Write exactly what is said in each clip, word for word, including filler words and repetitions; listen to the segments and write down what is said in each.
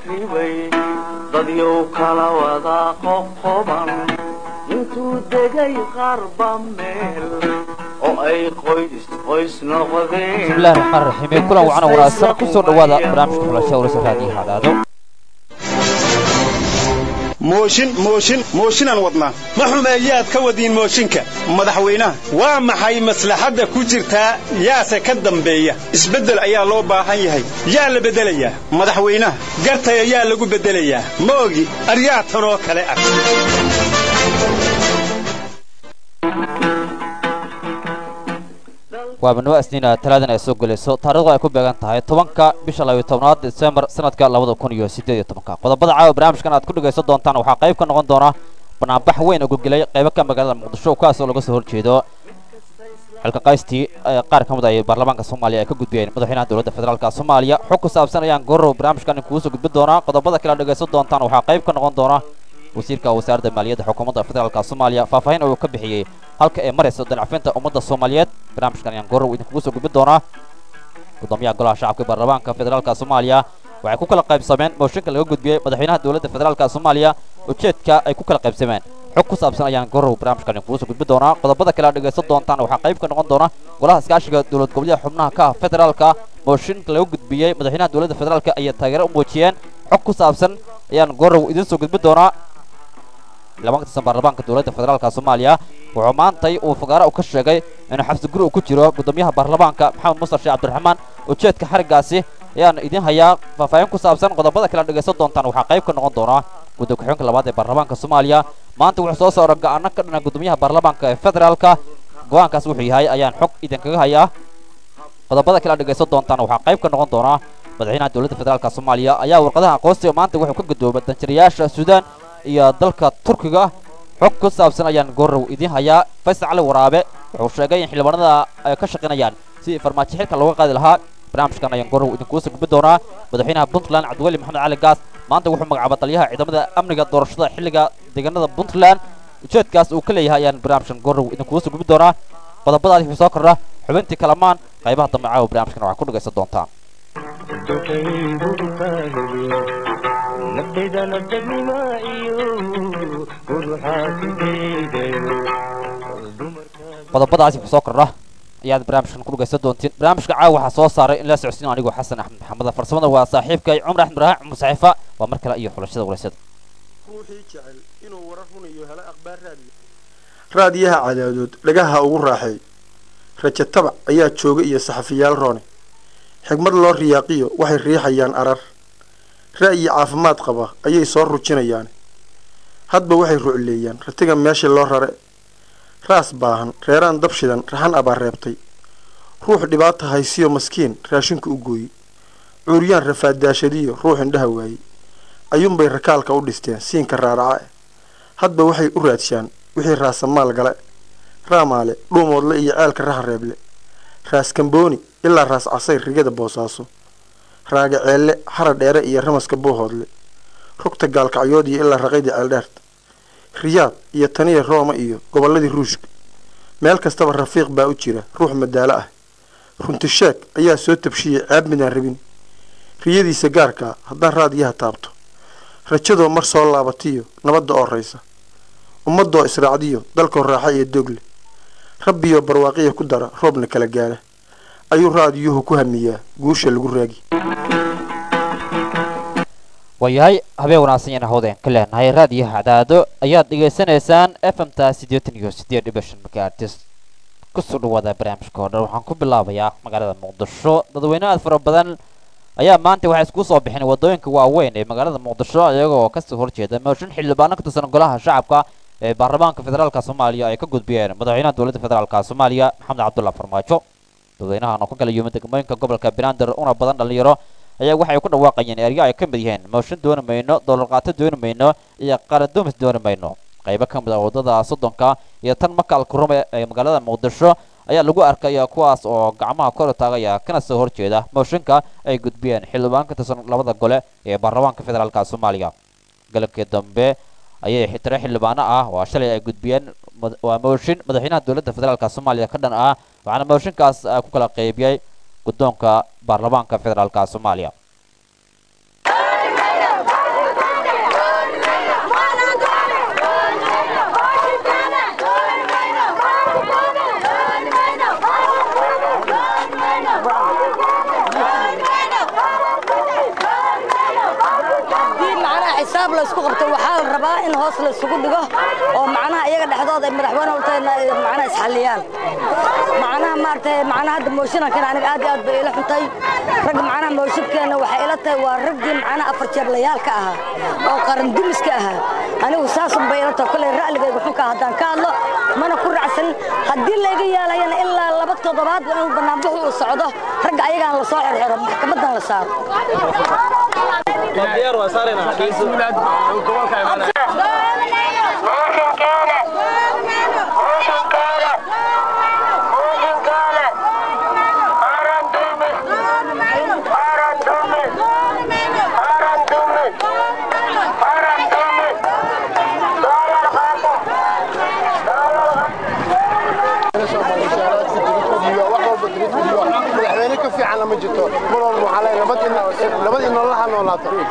خربي ضديو كلا وذا قبا انتو دقي غربا ميل او اي قويس قويس نغذين بسم الله الرحمن الرحيم كلا وعنا وراسل كسر دوادا برامج كلا شاور سفادي هذا موشن موشن موشن الوطنا ما حمايات كودين موشنك مدحوينه ومحي مصلحه كجرتا يا سكدن بيه اسبدل ayaa loo baahan yahay yaa la bedelaya madaxweynaha gartay ayaa lagu bedelaya moogi aryaatan oo kale ah وابنو أسنين ثلاثة أسوق لسه تاريخه يكون بيجان تاعي طبعاً بيش الله يتمنى ديسمبر سنة كلا كون يو سيدي طبعاً قد بدأ عاو برامج كانت كل جيسة دون تانو حقيقة كنا غندورة بنابح وين أقول جلي قيبك كم بقدر مقدشوا كاس ولا قصة هالشيء هلك قايستي قارك هم ضايع برلمان كصوماليا كجود بين مدحين دولة الفدرال كصوماليا حكوا سابسنا يعني جرو برامج كان كوس وقد بدورة قد بدأ كلا جيسة دون تانو حقيقة كنا غندورة وسير كوزارة المالية حكومة الفدرال كصوماليا ففاهين أو كبحية halka ay marayso danafinta ummadda Soomaaliyeed barnaamijkan ayaan goor weyn kugu soo gudbin doonaa gudoomiyaha golaha shacabka baarlamaanka federaalka Soomaaliya waxay ku kala qaybsameen mooshinka laga gudbiyay madaxweynaha dawladda federaalka Soomaaliya ujeedka ay ku kala qaybsameen xog ku saabsan ayaan goor barnaamijkan kugu soo gudbin doonaa qodobada kala dhageysan doontaan waxa qayb ka noqon doona golaha iskaashiga dawlad goboleedka xubnaha ka federaalka mooshinka laga gudbiyay madaxweynaha dawladda federaalka ay taageero u muujiyeen xog ku saabsan ayaan goor idin soo gudbin doonaa لما كنت سنبار لبانك دولة الفدرالية الصومالية وعمانتي وفقراء وكشجعي إنه حبس جرو وكتيرو قداميها برلمانك محمد مصطفى عبد الرحمن وجد كحرق قاسي يعني إذن هيا ففاهمكم سابسان قد بدأ كلام دقيسة دونتان وحقيقة كنا غندورا قدو كحيون كلا بعد برلمانك الصومالية ما أنت وحصوص ورجع أنك إن قداميها برلمانك الفدرالية قوان كسوحي هاي أيان حق إذن كه هيا قد بدأ كلام دقيسة دونتان وحقيقة كنا غندورا مدحين دولة الفدرالية الصومالية أيا ورقدها قوسي وما أنت وحكم قدو بدنشرياش السودان iyo dalka Turkiga xog ku saabsan ayaan goor idin haya Faysal Waraabe wuxuu sheegay in xildhibaanada ay ka shaqeynayaan si farmaajo xilka looga qaadi lahaa barnaamijkan ayaan goor idin ku soo gudbin doonaa madaxweynaha Puntland Cabdiwali Maxamed Cali Gaas maanta wuxuu magacaabay taliyaha ciidamada amniga doorashada xilliga deegaanada Puntland ujeedkaas uu ka leeyahay ayaan barnaamijkan goor idin ku soo gudbin doonaa qodobadaas wixii soo kordha xubintii kalamaan qaybaha dambe caawa barnaamijkan waxa ku dhageysan doontaan نبدا نبدأ ما إيوه qodobadaas ku soo kordha ayaad barnaamijkan ku dhageysan doontiin barnaamijka caawa waxa soo saaray in la socodsiin anigu Xasan Axmed Maxamed farsamada waa saaxiibkay Umar Axmed Raah Musaaxifa waa mar kale iyo xulashada waraysiga ruuxii jecel inuu warar runayo hela akhbaar raadiyo raadiyaha cadaadood lagaha ugu raaxay raja tabac ayaa jooga iyo saxafiyaal roone xigmad loo riyaaqiyo waxay riixayaan arar ra'yi caafimaad qaba ayay soo rujinayaan hadba waxay ruucleeyaan ratiga meesha loo rare raas baahan reeraan dab shidan raxan abaar reebtay ruux dhibaato haysiyo maskiin raashinka u gooyay cuuriyaan rafaadaashadiyo ruux indhaha waayay ayuunbay rakaalka u dhisteen siinka raaraca hadba waxay u raadshaan wixii raasamaal gale raamaale dhuumoodle iyo ceelka raxan reeble raas kambooni ilaa raas casay rigada boosaaso raaga ceelle xara dheere iyo ramaska buuhoodle rugta gaalkacyood iyo ilaa raqayda ceeldheerta riyaad iyo taniya rooma iyo gobolladii ruushka meel kastaba rafiiq baa u jira ruux madaalo ah runtisheeg ayaa soo tabshiyey ceeb midaan rabin riyadiisa gaarkaa haddaan raadiyaha taabto rajadoo mar soo laabatiyo nabadda oo raysa ummadoo israacdiyo dalkoo raaxa iyo dogle rabbiyoo barwaaqiya ku dara roobna kala gaala ayuu raadiyuhu ku hamiyaa guusha lagu raagi wayahay habeen wanaagsan yana hawdeen ka leenahay raadiyaha cadaado ayaad dhageysanaysaan F M ta siddeetan iyo siddeed dhibic shan megahertz ku soo dhawaada barnaamijka hore waxaan ku bilaabayaa magaalada Muqdisho dadweynaha fara badan ayaa maanta waxay isku soo bixin wadooyinka waaweyn ee magaalada Muqdisho iyagoo ka soo horjeeda mooshin xildhibaan ka tirsan golaha shacabka ee baarlamaanka federaalka Soomaaliya ay ka gudbiyeen madaxweynaha dawladda federaalka Soomaaliya Maxamed Cabdullaahi Farmaajo dadweynaha oo kala yimid degmooyinka gobolka Banaadir una badan dhalinyaro ayaa waxay ku dhawaaqayeen eryo ay ka mid yihiin mooshin doon mayno doolar qaato doon mayno iyo qaradoomis doon mayno qaybo ka mid ah wadada soddonka iyo tan Makal Kurume ee magaalada Muqdisho ayaa lagu arkay kuwaas oo gacmaha kor u taagaya kana soo horjeeda mooshinka ay gudbiyeen xildhibaanka tirsan labada gole ee baarlamaanka federaalka Soomaaliya galabkii dambe ayay xitire xildhibaano ah oo shalay ay gudbiyeen waa mooshin madaxweynaha dawladda federaalka Soomaaliya ka dhan ah waxaana mooshinkaas ku kala qaybiyay guddoonka baarlamaanka federaalka Soomaaliya xisaab la isku qabto waxaa la rabaa in hoos la isugu dhigo oo macnaha iyaga dhexdooda ay madaxweyne u tahay macnaha isxalliyaan macnaha maartay macnaha hadda mooshinkan aniga aad iyo aad bay ila xuntay rag macnaha mooshinkeena waxay ila tahay waa raggii macnaha afar jeeblayaalka ahaa oo qaran dumiska ahaa anigu saasun bay ila tahay kolay ra'ligayga xunka haddaan ka hadlo mana ku raacsan haddii layga yeelayana ilaa laba toddobaad waa inuu banaanbaxu u socdo ragga ayagaan la soo xirxiro maxkamadan la saaro diyaar waa saarayna kaysuulaad gobolka imaanay على مجتو مرون على لبد إن لبد إن الله عنه لا تريد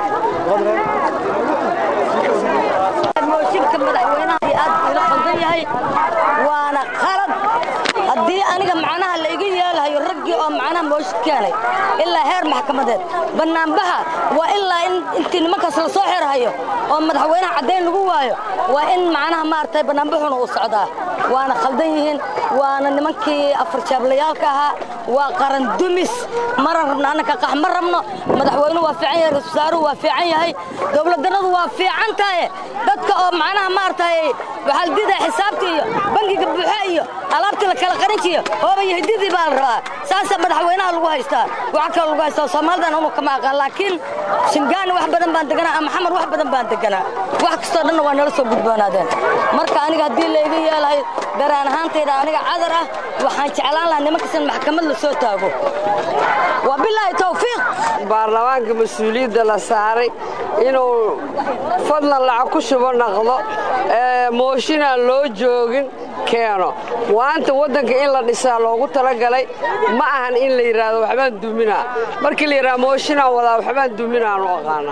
موشك مدحوينها في أد إلى قضية وأنا خالد هدي أنا معناها اللي يجي لها يرجع أو معناها موشك كاني إلا هير محكمة بنام بها وإلا إن أنت المكس الصحيح هاي أو مدحوينها عدين لجوايا وإن معناها ما ارتي بنام بهم وصعدا وأنا خالدين وأنا نمكي أفرشاب ليالكها وقرن دمس مرة ربنا أنا كقح مرة ربنا مدحوينه وافعين رساره وافعين هاي دولة دنا وافعين تاي dadka oo macnaha maartay waxa dida xisaabtii bangiga buuxayo alaabta la kala qarinjiyo oo yahdidii baa rabaa saasa madaxweynaha lagu haystaa waxa kale lagu haystaa Soomaalidan oo kama aqaan laakiin Shingaan wax badan baan deganaa Maxamed wax badan baan deganaa wax kasta dhan waa nala soo gudbanaadeen marka aniga hadii la iga yeelay daraan ahaantayda aniga cadar ah waxaan jeclaan lahaa nimanka maxkamad la soo taago wabillahi tawfiiq baarlamaanka mas'uuliyadda la saaray inuu fadlan lacag ku shubo naqdo ee mooshinaa loo joogin keeno waanta wadanka in la dhisaa loogu talagalay ma ahan in la yiraahdo waxbaan duminaa markii la yiraahdo mooshinaa wadaa waxbaan duminaa oo aqaana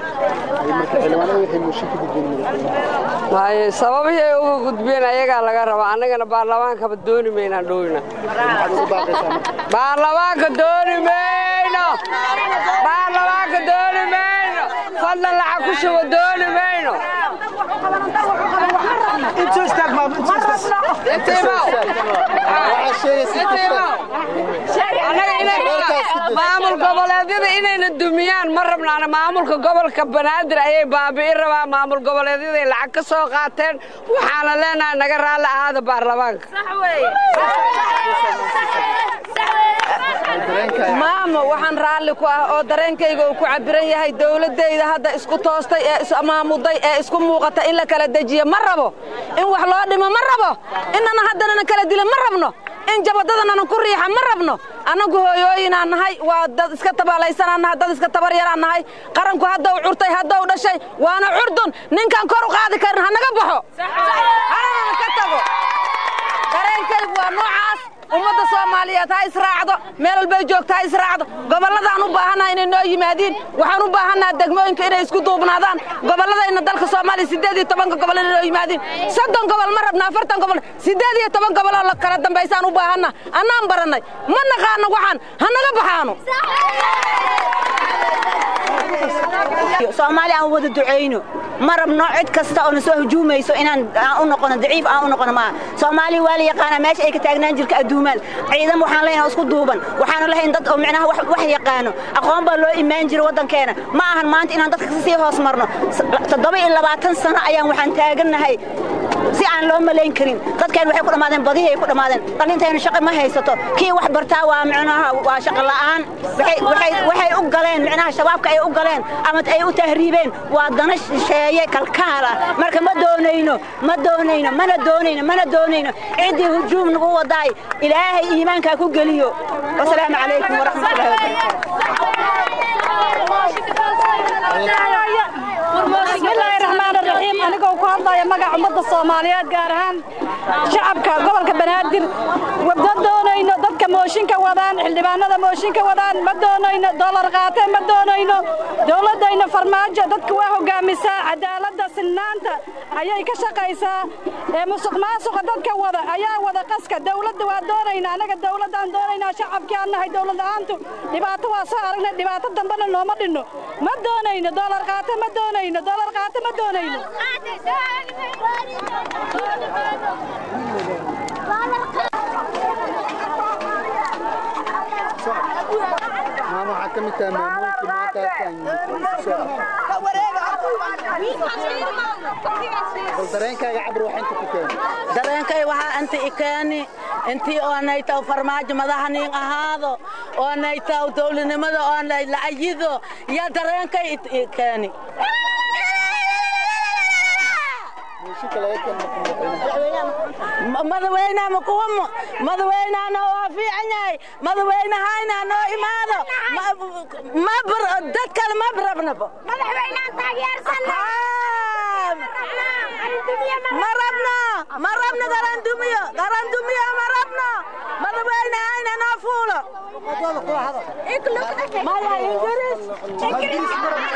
hay sababii ay ugu gudbeen ayaga laga rabaa annagana baarlamaanka ba dooni meynaan dhowina baarlamaanka dooni meyno baarlamaanka dooni meyno fadlan lacag ku shubo dooni meyno انتو استقبال انتو maamul goboleedyada inayna dumiyaan ma rabnaana maamulka gobolka Banaadir ayay baabi'in rabaa maamul goboleedyada ay lacag ka soo qaateen waxaana leenahay naga raali ahaada baarlamaanka sax weeye maamo waxaan raali ku ah oo dareenkayga uu ku cabiran yahay dawladayda hadda isku toostay ee ismaamuday ee isku muuqata in la kala dajiyo ma rabo in wax loo dhimo ma rabo inana haddana kala dilo ma rabno in jabadadana ku riixa ma rabno anagu hooyooyina nahay waa dad iska tabaalaysanana dad iska tabar yaraan nahay qaranku hadda uu curtay hadda uu dhashay waana curdun ninkan kor u qaadi karin hanaga baxo sax ka tago dareenkaygu waa noocaas ummadda Soomaaliyeed ha israacdo meel walba joogta ha israacdo goboladaan u baahanahay inay noo yimaadeen waxaan u baahanahay degmooyinka inay isku duubnaadaan goboladayna dalka Soomaaliya sideed iyo toban gobol inay noo yimaadeen soddon gobol ma rabna afartan gobol sideed iyo toban gobol oo kala dambeysaan u baahana anaan baranay ma naqaano waxaan hanaga baxaano Soomaaliya aan wada duceyno ma rabno cid kasta oo soo hujuumayso inaan u noqono daciif aan u noqono ma Soomaali wali yaqaan meesha ay ka taagnaan jirka aduumal ciidan waxaan leeyahay isku duuban waxaan leeyahay dad oo macnaha wax wax yaqaano aqoon baa loo iimaan jiro wadankeena ma ahan maanta inaan dadka si hoos marno toddoba iyo labaatan sano ayaan waxaan taaganahay si aan loo maleyn karin dadkeen waxay ku dhamaadeen badii ay ku dhamaadeen qalintayna shaqo ma haysato kii wax bartaa waa macnaha waa shaqo la'aan waxay waxay waxay u galeen macnaha shabaabka ay u galeen ama ay u tahriibeen waa dana sheeye kalkaala marka ma doonayno ma doonayno mana doonayno mana doonayno cidii hujuum nagu waday ilaahay iimaanka ku geliyo wassalaamu calaykum waraxmatullaahi wabarakaatuh bismillaahi raxmaani raxiim anigoo ku hadlaya magaca ummadda Soomaaliyeed gaar ahaan shacabka gobolka Banaadir wada doonayno dadka mooshinka wadaan xildhibaanada mooshinka wadaan ma doonayno dollar qaateen ma doonayno dawladayna farmaajo dadka waa hogaamisaa cadaaladda xasilnaanta ayay ka shaqaysaa ee musuqmaasuqa dadka wada ayaa wada qaska dawladda waa doonaynaa anaga dawladaan doonaynaa shacabkii aan nahay dawlad la'aantu dhibaato waa soo aragnay dhibaato dambena nooma dhinno ma doonayno doolar qaata ma doonayno doolar qaata ma doonayno ماما حكمت ماموك ما تاكل dareenkay cabir waxa inta ku keenay dareenkay waxa inta ikaani intii oo nayta farmaajo madaxaniin ahaado oo nayta dawladnimada oo la ayido ya dareenkay ikaani madaxweyne ma kuwa madaxweynaana waa fiican yahay madaxweynahayna noo imaado ma bar dad kale ma barabnabo madaxweynaan taageersanaa marabna marabna garan dumiyo garan dumiyo marabna madaxweynahayna noo fuulo maya ingiriis ingiriis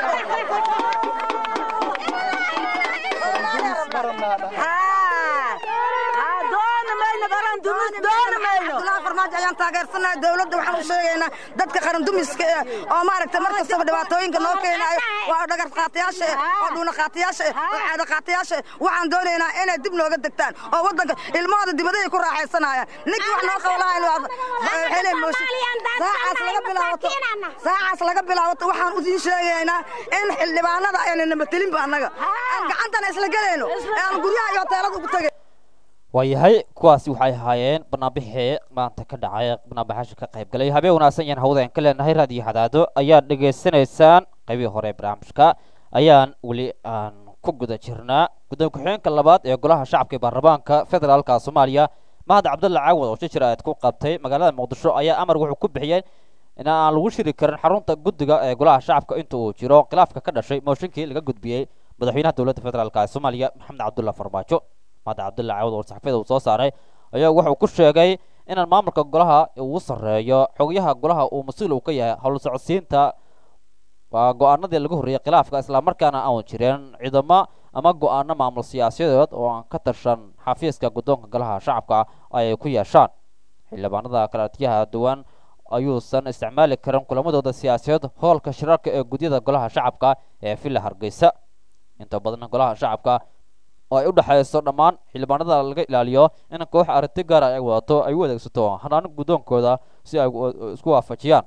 farmaajo ayaan taageersanaa dawladda waxaan u sheegaynaa dadka qaran dumiska oo maaragtay mar kastaba dhibaatooyinka noo keenayo waa dhagar qaatayaasha oo dhuuna qaatayaasha oo caado qaatayaasha waxaan doonaynaa inay dib nooga degtaan oo waddanka ilmahooda dibadahay ku raaxaysanayaan ninkii wax noo qabo lahayn waxay mooshi saacaas laga bilaabato saacaas laga bilaabato waxaan u diin sheegaynaa in xildhibaanada aynan matelin ba annaga aan gacantana isla gelayno aan guryaha iyo hoteelada ugu tagay waayahay kuwaasi waxay ahaayeen barnaamijii maanta ka dhacay barnaamijyaasha ka qayb galay habeen wanaagsan yaan hawdeen ka leenahay raadiyo hadaado ayaa dhageysanaysaan qaybihii hore barnaamijka ayaan weli aan ku guda jirnaa gudoomiye ku-xigeenka labaad ee golaha shacabka ee baarlamaanka federaalka Soomaaliya mahad cabdulla caawad oo shir aad ku qabtay magaalada Muqdisho ayaa amar wuxuu ku bixiyay in aan lagu shiri karin xarunta guddiga ee golaha shacabka inta uu jiro khilaafka ka dhashay mooshinkii laga gudbiyay madaxweynaha dowladda federaalka Soomaaliya Maxamed Cabdulla Farmaajo mahad cabdulla caawad oo saxaafada uu soo saaray ayaa wuxuu ku sheegay in maamulka golaha uu sareeyo xogayaha golaha uu mas'uul u ka yahay hawl socodsiinta waa go'aanadii lagu horreeyay khilaafka isla markaana aan jireen ciidamo ama go'aano maamul siyaasadeed oo aan ka tashan xafiiska guddoonka golaha shacabka ay ku yeeshaan xildhibaanada kala tiyaha duwan ayuusan isticmaali karin kulamadooda siyaasadeed howlka shirarka ee guddiyada golaha shacabka ee Villa Hargeysa inta badan golaha shacabka oo ay u dhaxayso dhammaan xildhibaanada laga ilaaliyo in koox aragti gaar ah ay wadato ay u adeegsato hanaan guddoonkooda si ay isku waafajiyaan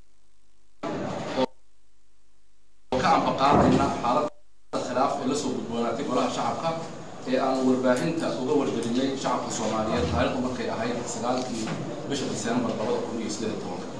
ka ambaqaadina xaaladda khilaaf ee la soo gudboonaatay golaha shacabka ee aan warbaahinta uga wargelinay shacabka Soomaaliyeed taariikhdu markay ahayd sagaalkii bisha Diseembar laba kun iyo siddeed iyo toban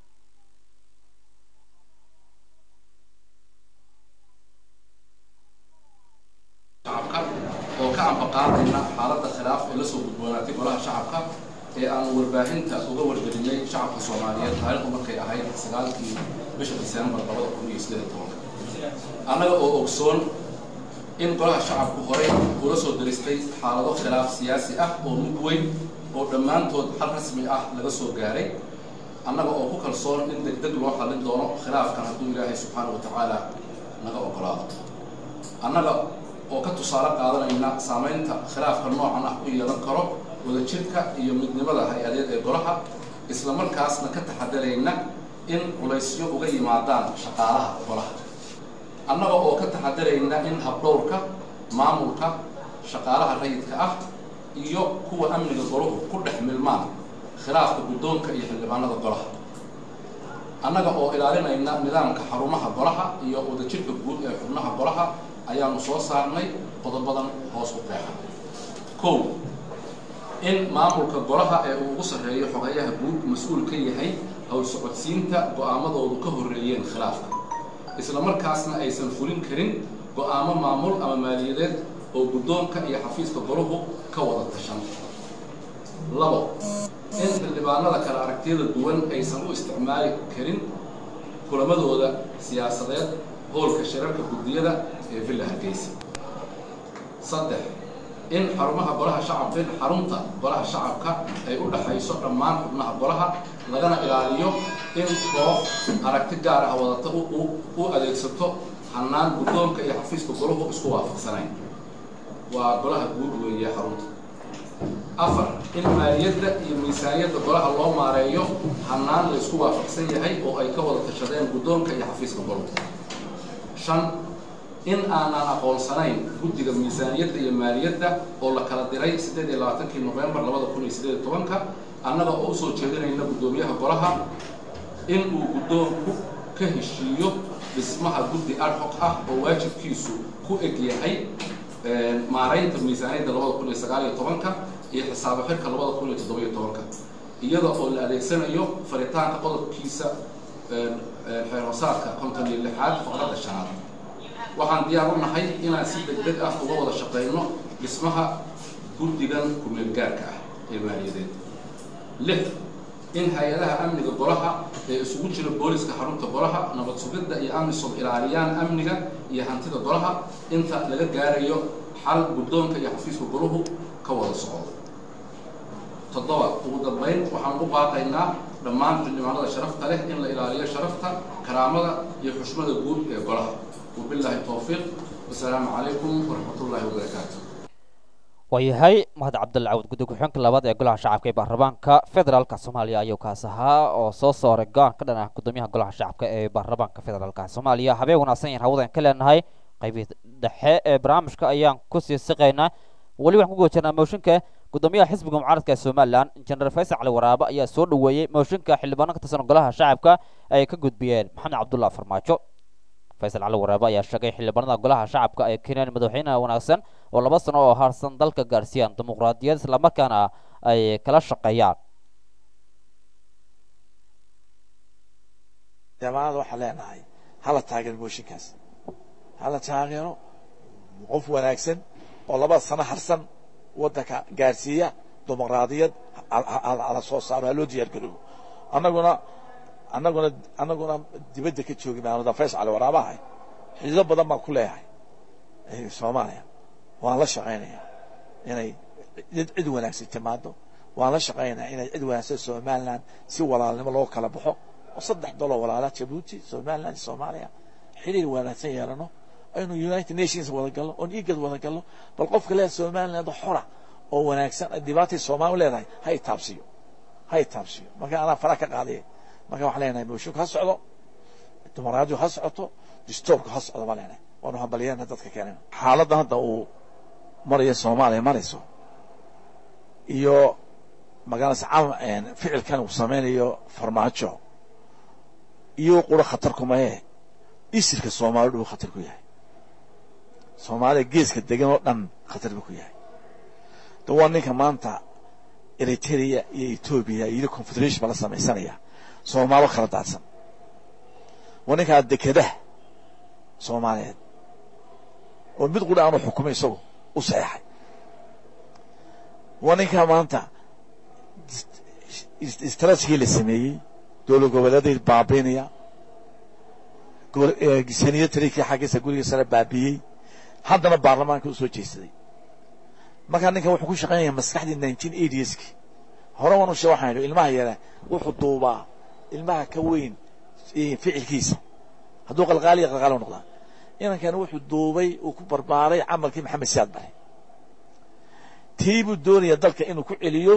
oo ka ambaqaadina xaaladda khilaaf ee la soo gudboonaatay golaha shacabka ee aan warbaahinta uga wargelinay shacabka Soomaaliyeed taariikhdu markay ahayd sagaalkii bisha Diseembar laba kun iyo siddeed iyo toban annaga oo ogsoon in golaha shacabku horey ula soo diristay xaalado khilaaf siyaasi ah oo mug weyn oo dhammaantood xal rasmi ah laga soo gaaray annaga oo ku kalsoon in degdeg loo xallin doono khilaafkan hadduu ilaahay subxaanahu wa tacaala naga ogolaado annaga oo ka tusaale qaadanayna saamaynta khilaafka noocan ah u yeelan karo wadajirka iyo midnimada hay-adeed ee golaha isla markaasna ka taxadarayna in culaysyo uga yimaadaan shaqaalaha golaha annaga oo ka taxadarayna in habdhowrka maamulka shaqaalaha rayidka ah iyo kuwa amniga golahu ku dhex milmaan khilaafka guddoonka iyo xildhibaanada golaha annaga oo ilaalinayna nidaamka xarumaha golaha iyo wadajirka guud ee xubnaha golaha ayaanu soo saarnay qodobadan hoos u qeexan kow in maamulka golaha ee uu ugu sarreeyo xogayaha guud mas-uul ka yahay hawl socodsiinta go'aamadoodu ka horreeyeen khilaafka isla markaasna aysan fulin karin go'aamo maamul ama maaliyadeed oo guddoonka iyo xafiiska golahu ka wada tashan labo in xildhibaanada kala aragtiyada duwan aysan u isticmaali karin kulamadooda siyaasadeed howlka shirarka guddiyada ee Villa Hargeysa saddex in xarumaha golaha shacabka in xarunta golaha shacabka ay u dhaxayso dhammaan xubnaha golaha lagana ilaaliyo in koox aragti gaar ah wadata u adeegsato hannaan guddoonka iyo xafiiska golahu isku waafaqsanayn waa golaha guud weeye xarunta afar in maaliyadda iyo miisaaniyadda golaha loo maareeyo hannaan la isku waafaqsan yahay oo ay ka wada tashadeen guddoonka iyo xafiiska golahu shan in aanan aqoonsanayn guddiga miisaaniyadda iyo maaliyadda oo la kala diray siddeed iyo labaatankii nofembar labada kun iyo siddeed iyo tobanka annaga oo usoo jeedinayna guddoomiyaha golaha in uu guddoonku ka heshiiyo dhismaha guddi ad hoc ah oo waajibkiisu ku eg yahay maaraynta miisaaniyadda labada kun iyo sagaal iyo tobanka iyo xisaabo xirka labada kun iyo toddoba iyo tobanka iyada oo la adeegsanayo faritaanka qodobkiisa xeer hoosaadka konton iyo lixaad faqradda shanaad waxaan diyaar u nahay inaan si degdeg ah uga wada shaqayno dhismaha guddigan kumeel gaarka ah ee maaliyadeed lix in hay-adaha amniga golaha ee isugu jira booliska xarunta golaha nabad sugidda iyo amisom ilaaliyaan amniga iyo hantida golaha inta laga gaarayo xal guddoonka iyo xafiiska golahu ka wada socdo toddoba ugu dambayn waxaan u baaqaynaa dhammaan xildhibaanada sharafta leh in la ilaaliyo sharafta karaamada iyo xushmada guud ee golaha wabillahi tawfiiq wasalaamu calaykum waraxmatullaahi wabarakaatu waayahay mahad cabdulla cawd guddi ku-xigeenka labaad ee golaha shacabka ee baarlamaanka federaalka soomaaliya ayuu kaas ahaa oo soo saaray go-aan ka dhan ah guddoomiyaha golaha shacabka ee baarlamaanka federaalka soomaaliya habeen wanaagsan yaan hawada ka leenahay qaybihii dhexe ee barnaamijka ayaan kusii siqaynaa weli waxaan ku guda jirnaa mooshinka guddoomiyaha xisbiga mucaaradka ee somalilan injineer faysal cali waraabe ayaa soo dhoweeyey mooshinka xildhibaano ka tirsan golaha shacabka ay ka gudbiyeen maxamed cabdulla farmaajo faysal cali waraabe ayaa sheegay xildhibaanada golaha shacabka ay keeneen madaxweynaha wanaagsan oo laba sano oo harsan dalka gaarsiiyaan dimuqraadiyad islamarkaana ay kala shaqeeyaan jaamacada waxaa leenahay hala taageero mooshinkaas hala taageero qof wanaagsan oo laba sano harsan waddanka gaarsiiya dimuqraadiyad ala soo saaro ha loo diyaar garoobo annaguna annaguna annaguna dibadda ka joogi maanada faysal cali waraabahay xidido badan baan ku leeyahay soomaaliya waan la shaqaynayaa inay cid wanaagsan timaado waan la shaqaynayaa inay cid wanaagsan somaliland si walaalnimo loo kala baxo oo saddex dolo walaala jabuuti somaliland soomaaliya xiriir wanaagsan yeelano aynu united nations wada galno oon igad wada galno bal qofka leeyahay somaliland xora oo wanaagsan dhibaatay soomaali leedahay hay taabsiyo hay taabsiyo marka anaa fara ka qaadaya marka waxaan leenahay mooshinka ha socdo dimuqraadiyadu ha socoto distoorku ha socdo baan leenahay waanu hambalyeena dadka keenayna xaaladda hadda uu maraya soomaaliya marayso iyo magaalada cam ficilkan uu sameynayo farmaajo iyo qura khatar kuma yahay isirka soomaalidu uu khatar ku yahay soomaaliya geeska degan oo dhan khatar buu ku yahay dawaa ninka maanta eritrea iyo etoobiya iyo confederation baa la samaysanaya soomaalo kala daadsan waa ninkaa dekedaha soomaaliyeed oo mid qura aanu xukumay isagu u saxeexay waa ninkaa maanta istaraatijigii la sameeyey dowlad goboleeday baabiinaya saniya tariikii xaggiisa guriga sare baabiyey haddana baarlamaanka u soo jeesaday markaa ninkan wuxuu ku shaqaynaya maskaxdii nineteen eighties-ki hore waan u shee waxaan idhi ilmaha yara wuxuu duubaa ilmaha ka weyn ficilkiisa hadduu qalqaaliya qalqaali u noqdaa inankan wuxuu duubay uu ku barbaaray camalkii maxamed siyaad bare tii buu doonaya dalka inuu ku celiyo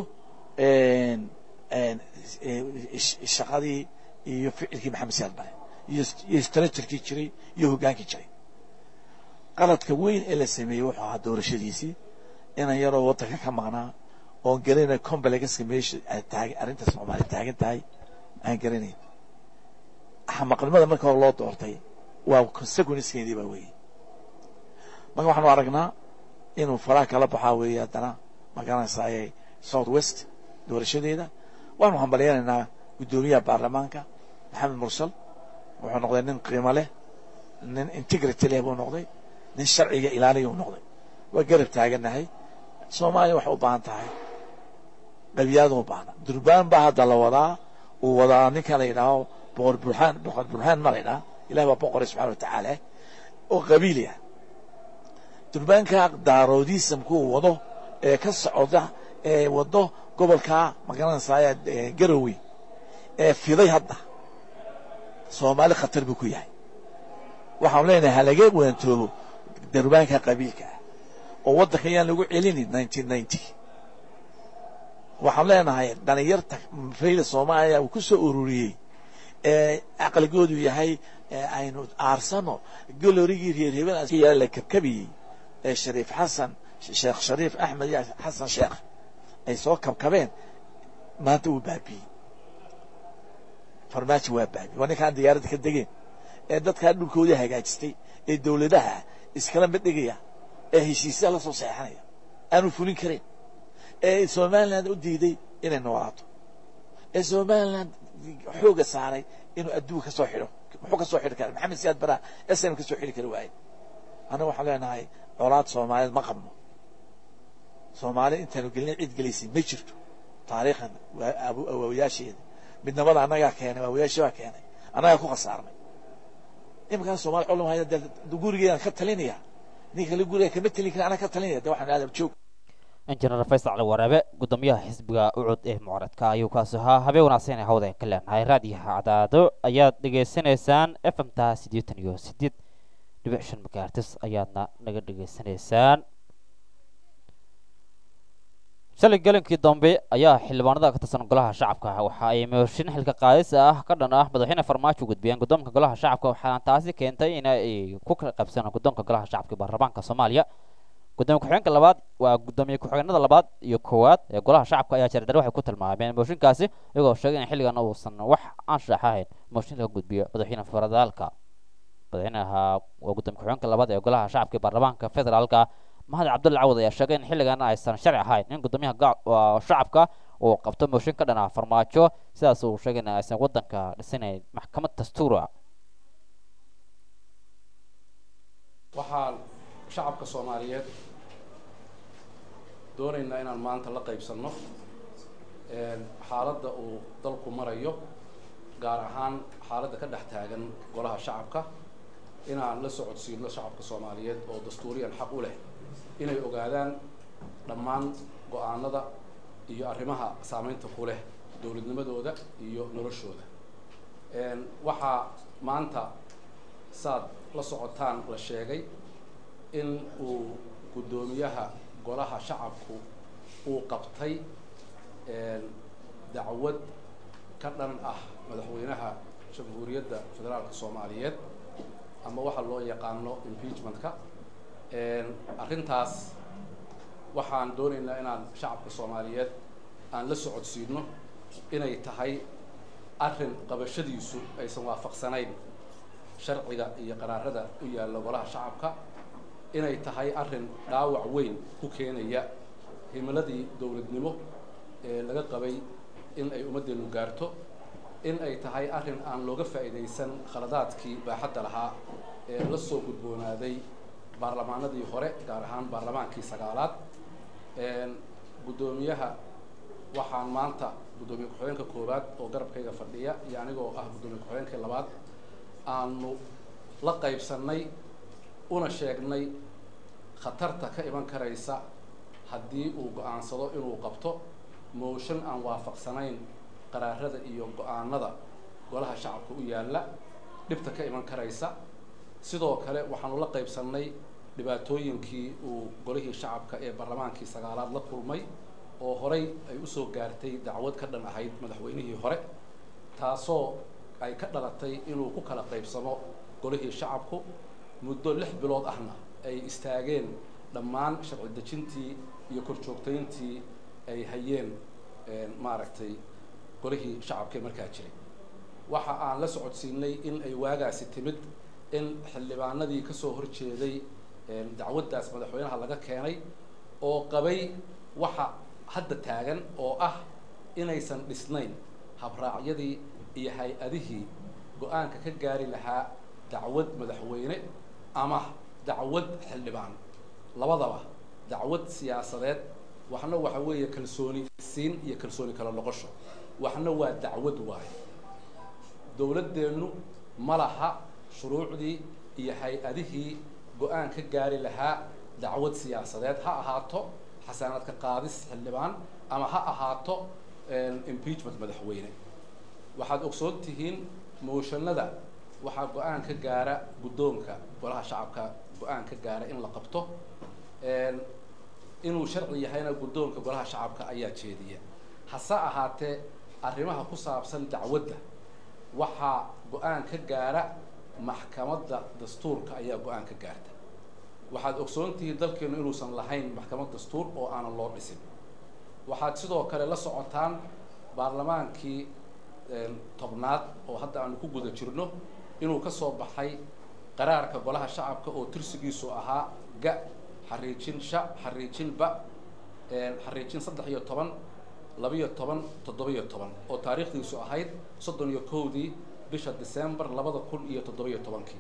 shaqadii iyo ficilkii maxamed siyaad bare iyo strategy jiray iyo hoggaankii jiray qaladka weyn ee la sameeyey wuxuu ahaa doorashadiisii inan yaroo waddanka ka maqnaa oon garanay combalagaska meesha arrinta soomaaliya taagan tahay aan garanayn xamaqnimada marka hore loo doortay waa consequencekeedii baa weeye marka waxaanu aragnaa inuu faraha kala baxaa weeye haddana magaranaysaayay south west doorashadeeda waanu hambalyanaynaa guddoomiyaha baarlamaanka maxamed mursal wuxuu noqday nin qiimo leh nin integrity leh buu noqday nin sharciga ilaaliya uu noqday waa garab taagannahay soomaaliya waxay u baahan tahay qabyaalada u baahna durbaan baa hadda la wadaa uu wadaa ninkan la yidhaaho boqor burhaan boqor burhaan ma la yidhaha ilahi baa boqoray subxana watacaala oo qabiili ah durbaanka daaroodiisamkuu wado ee ka socda ee wado gobolka magaranaysaaya garowe ee fiday hadda soomaali khatar buu ku yahay waxaan leenahay halaga waantoobo darbaanka qabiilka ah oo waddanka yaan lagu celinin nineteen ninety waxaan leenahay dhalinyarta fayda soomaaliya uu ku soo ururiyey ee aqligoodu yahay aynu aarsano golorigii reer hebel ayaa la kabkabiyey ee shariif xasan sheekh shariif axmed ya xasan sheekh ay soo kabkabeen maanta uu baabiyey farmaajo waa baabiyey waa ninkaan diyaaradda ka degeen ee dadkaa dhulkooda hagaajistay ee dowladaha iskala mid dhigaya ee heshiisya la soo saxeexanaya aanu fulin karin ee somaliland u diiday inay noolaato ee somaliland xooga saaray inuu adduun ka soo xidho muxuu ka soo xidhi karaa maxamed siyaad baraa sn ka soo xidhi kari waaye anaga waxaan leenahay colaad soomaaliyeed ma qabno soomaali intaanu gelin cid gelisay ma jirto taariikhan waa awaawayaasheeda midnimada annagaa keenay awaawayaashii baa keenay annagaa ku khasaarnay iminkaan soomaali culum haya gurigeedaan ka talinaya ninka kale guriga kama talin karin anaa ka talinaya de waxaan aadab joog injineer faysal cali waraabe gudoomiyaha xisbiga ucud ee mucaaradka ayuu kaasi ahaa habeen wanaagsan ee hawada ka leenahay raadiyaha cadaado ayaad dhegaysanaysaan f m ta siddeetan iyo siddeed dhibic shan megahertz ayaadna naga dhegaysanaysaan shalay galinkii dambe ayaa xildhibaanada ka tirsan golaha shacabka waxa ay mooshin xilka qaadis ah ka dhan ah madaxweyne farmaajo gudbiyeen guddoonka golaha shacabka waxaana taasi keentay in ay ku kala qaybsanaan guddoonka golaha shacabka ee baarlamaanka soomaaliya gudoomiye ku-xigeenka labaad waa gudoomiye ku-xigeenada labaad iyo koowaad ee golaha shacabka ayaa jardar waxay ku tilmaameen mooshinkaasi iyagoo sheegay in xilligan uusan wax anshax ahayn mooshin laga gudbiyo madaxweyne federaalka madaxweynaha waa gudoomiye ku-xigeenka labaad ee golaha shacabka ee baarlamaanka federaalka mahad cabdulla cawad ayaa sheegay in xilligan aysan sharci ahayn in gudoomiyaha shacabka uu qabto mooshin ka dhana farmaajo sidaas uu sheegay in aysan waddanka dhisanayn maxkamad dastuura waxaan shacabka soomaaliyeed doonaynaa inaan maanta la qaybsanno xaaladda uu dalku marayo gaar ahaan xaaladda ka dhex taagan golaha shacabka inaan la socodsiino shacabka soomaaliyeed oo dastuuriyan xaq u leh inay ogaadaan dhammaan go-aanada iyo arrimaha saameynta ku leh dowladnimadooda iyo noloshooda waxaa maanta saad la socotaan la sheegay in uu guddoomiyaha golaha shacabku uu qabtay dacwad ka dhan ah madaxweynaha jamhuuriyadda federaalka soomaaliyeed ama waxa loo yaqaano impeachmentka arrintaas waxaan doonaynaa inaan shacabka soomaaliyeed aan la socodsiino inay tahay arrin qabashadiisu aysan waafaqsanayn sharciga iyo qaraarada u yaalla golaha shacabka inay tahay arrin dhaawac weyn ku keenaya himiladii dowladnimo ee laga qabay in ay ummaddeenu gaarto in ay tahay arrin aan looga faa'iidaysan khaladaadkii baaxadda lahaa ee la soo gudboonaaday baarlamaanadii hore gaar ahaan baarlamaankii sagaalaad guddoomiyaha waxaan maanta guddoomiye ku-xigeenka koowaad oo garabkayga fadhiya iyo anigoo ah guddoomiye ku-xigeenkii labaad aanu la qaybsannay una sheegnay khatarta ka iman karaysa haddii uu go-aansado inuu qabto mooshin aan waafaqsanayn qaraarada iyo go-aanada golaha shacabka u yaalla dhibta ka iman karaysa sidoo kale waxaanu la qaybsannay dhibaatooyinkii uu golihii shacabka ee baarlamaankii sagaalaad la kulmay oo horey ay usoo gaartay dacwad ka dhan ahayd madaxweynihii hore taasoo ay ka dhalatay inuu ku kala qaybsamo golihii shacabku muddo lix bilood ahna ay istaageen dhammaan sharci dejintii iyo korjoogtayntii ay hayeen maaragtay golihii shacabka markaa jiray waxa aan la socodsiinay in ay waagaasi timid in xildhibaanadii ka soo horjeeday dacwaddaas madaxweynaha laga keenay oo qabay waxa hadda taagan oo ah inaysan dhisnayn habraacyadii iyo hay-adihii go-aanka ka gaari lahaa dacwad madaxweyne ama dacwad xildhibaan labadaba dacwad siyaasadeed waxna waxa weeye kalsooni siin iyo kalsooni kala noqosho waxna waa dacwad waaye dowladdeennu ma laha shuruucdii iyo hay-adihii go-aan ka gaari lahaa dacwad siyaasadeed ha ahaato xasaanaadka qaadis xildhibaan ama ha ahaato impeachment madaxweyne waxaad ogsoon tihiin mooshanada waxaa go-aan ka gaara guddoonka golaha shacabka go-aan ka gaara in la qabto inuu sharci yahayna guddoonka golaha shacabka ayaa jeediya hase ahaatee arrimaha ku saabsan dacwadda waxaa go-aan ka gaara maxkamadda dastuurka ayaa go-aan ka gaarta waxaad ogsoontihiin dalkeenu inuusan lahayn maxkamad dastuur oo aanan loo dhisin waxaad sidoo kale la socotaan baarlamaankii tobnaad oo hadda aanu ku guda jirno inuu ka soo baxay qaraarka golaha shacabka oo tirsigiisu ahaa ga xariijin sha xariijin ba xariijin saddex iyo toban labiyo toban toddobiyo toban oo taariikhdiisu ahayd soddon iyo kowdii bisha December labada kun iyo toddobiyo tobankii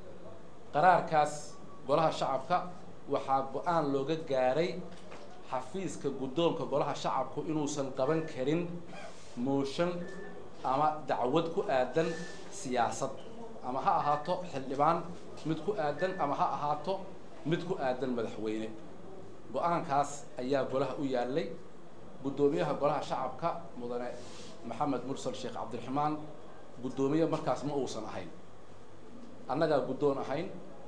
qaraarkaas golaha shacabka waxaa go-aan looga gaaray xafiiska guddoonka golaha shacabku inuusan qaban karin motion ama dacwad ku aadan siyaasad ama ha ahaato xildhibaan mid ku aadan ama ha ahaato mid ku aadan madaxweyne go-aankaas ayaa golaha u yaalay guddoomiyaha golaha shacabka mudane maxamed mursal sheekh cabdiraxmaan guddoomiye markaas ma uusan ahayn annagaa guddoon ahayn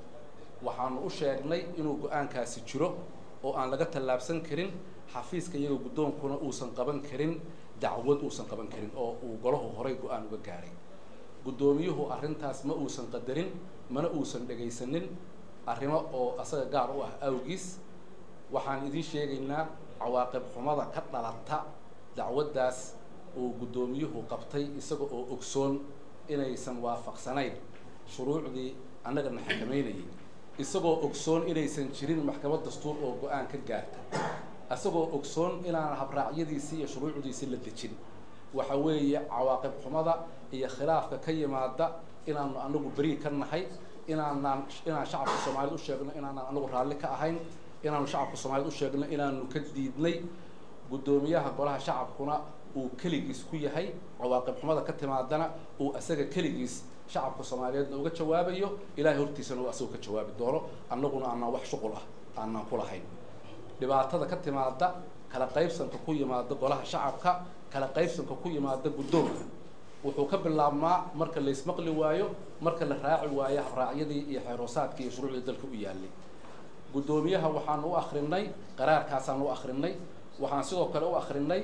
waxaanu u sheegnay inuu go-aankaasi jiro oo aan laga tallaabsan karin xafiiska iyaga guddoonkuna uusan qaban karin dacwad uusan qaban karin oo uu golahu horay go-aan uga gaaray guddoomiyuhu arrintaas ma uusan qadarin mana uusan dhegaysanin arrimo oo asaga gaar u ah awgiis waxaan idiin sheegaynaa cawaaqib xumada ka dhalata dacwaddaas uu guddoomiyuhu qabtay isaga oo ogsoon inaysan waafaqsanayn shuruucdii annagana xakameynayay isagoo ogsoon inaysan jirin maxkamad dastuur oo go-aan ka gaarta isagoo ogsoon inaan habraacyadiisii iyo shuruucdiisii la dejin waxa weeye cawaaqib xumada iyo khilaafka ka yimaada inaanu anagu beri ka nahay inaanaan inaan shacabka Soomaaliyeed u sheegno inaanaan anagu raalli ka ahayn inaanu shacabka Soomaaliyeed u sheegno inaanu ka diidnay guddoomiyaha golaha shacabkuna uu kaligiis ku yahay cawaaqib xumada ka timaadana uu asaga kaligiis shacabka Soomaaliyeedna uga jawaabayo ilaahay hortiisana uu asagu ka jawaabi doono annaguna aanan wax shuqul ah aanan ku lahayn dhibaatada ka timaada kala qaybsanka ku yimaada golaha shacabka kala qaybsanka ku yimaada guddoonka wuxuu ka bilaabmaa marka la ismaqli waayo marka la raaci waayo habraacyadii iyo xeeroosaadkii iyo shuruucdii dalka u yaalay guddoomiyaha waxaan u akhrinay qaraarkaasaan u akhrinay waxaan sidoo kale u akhrinay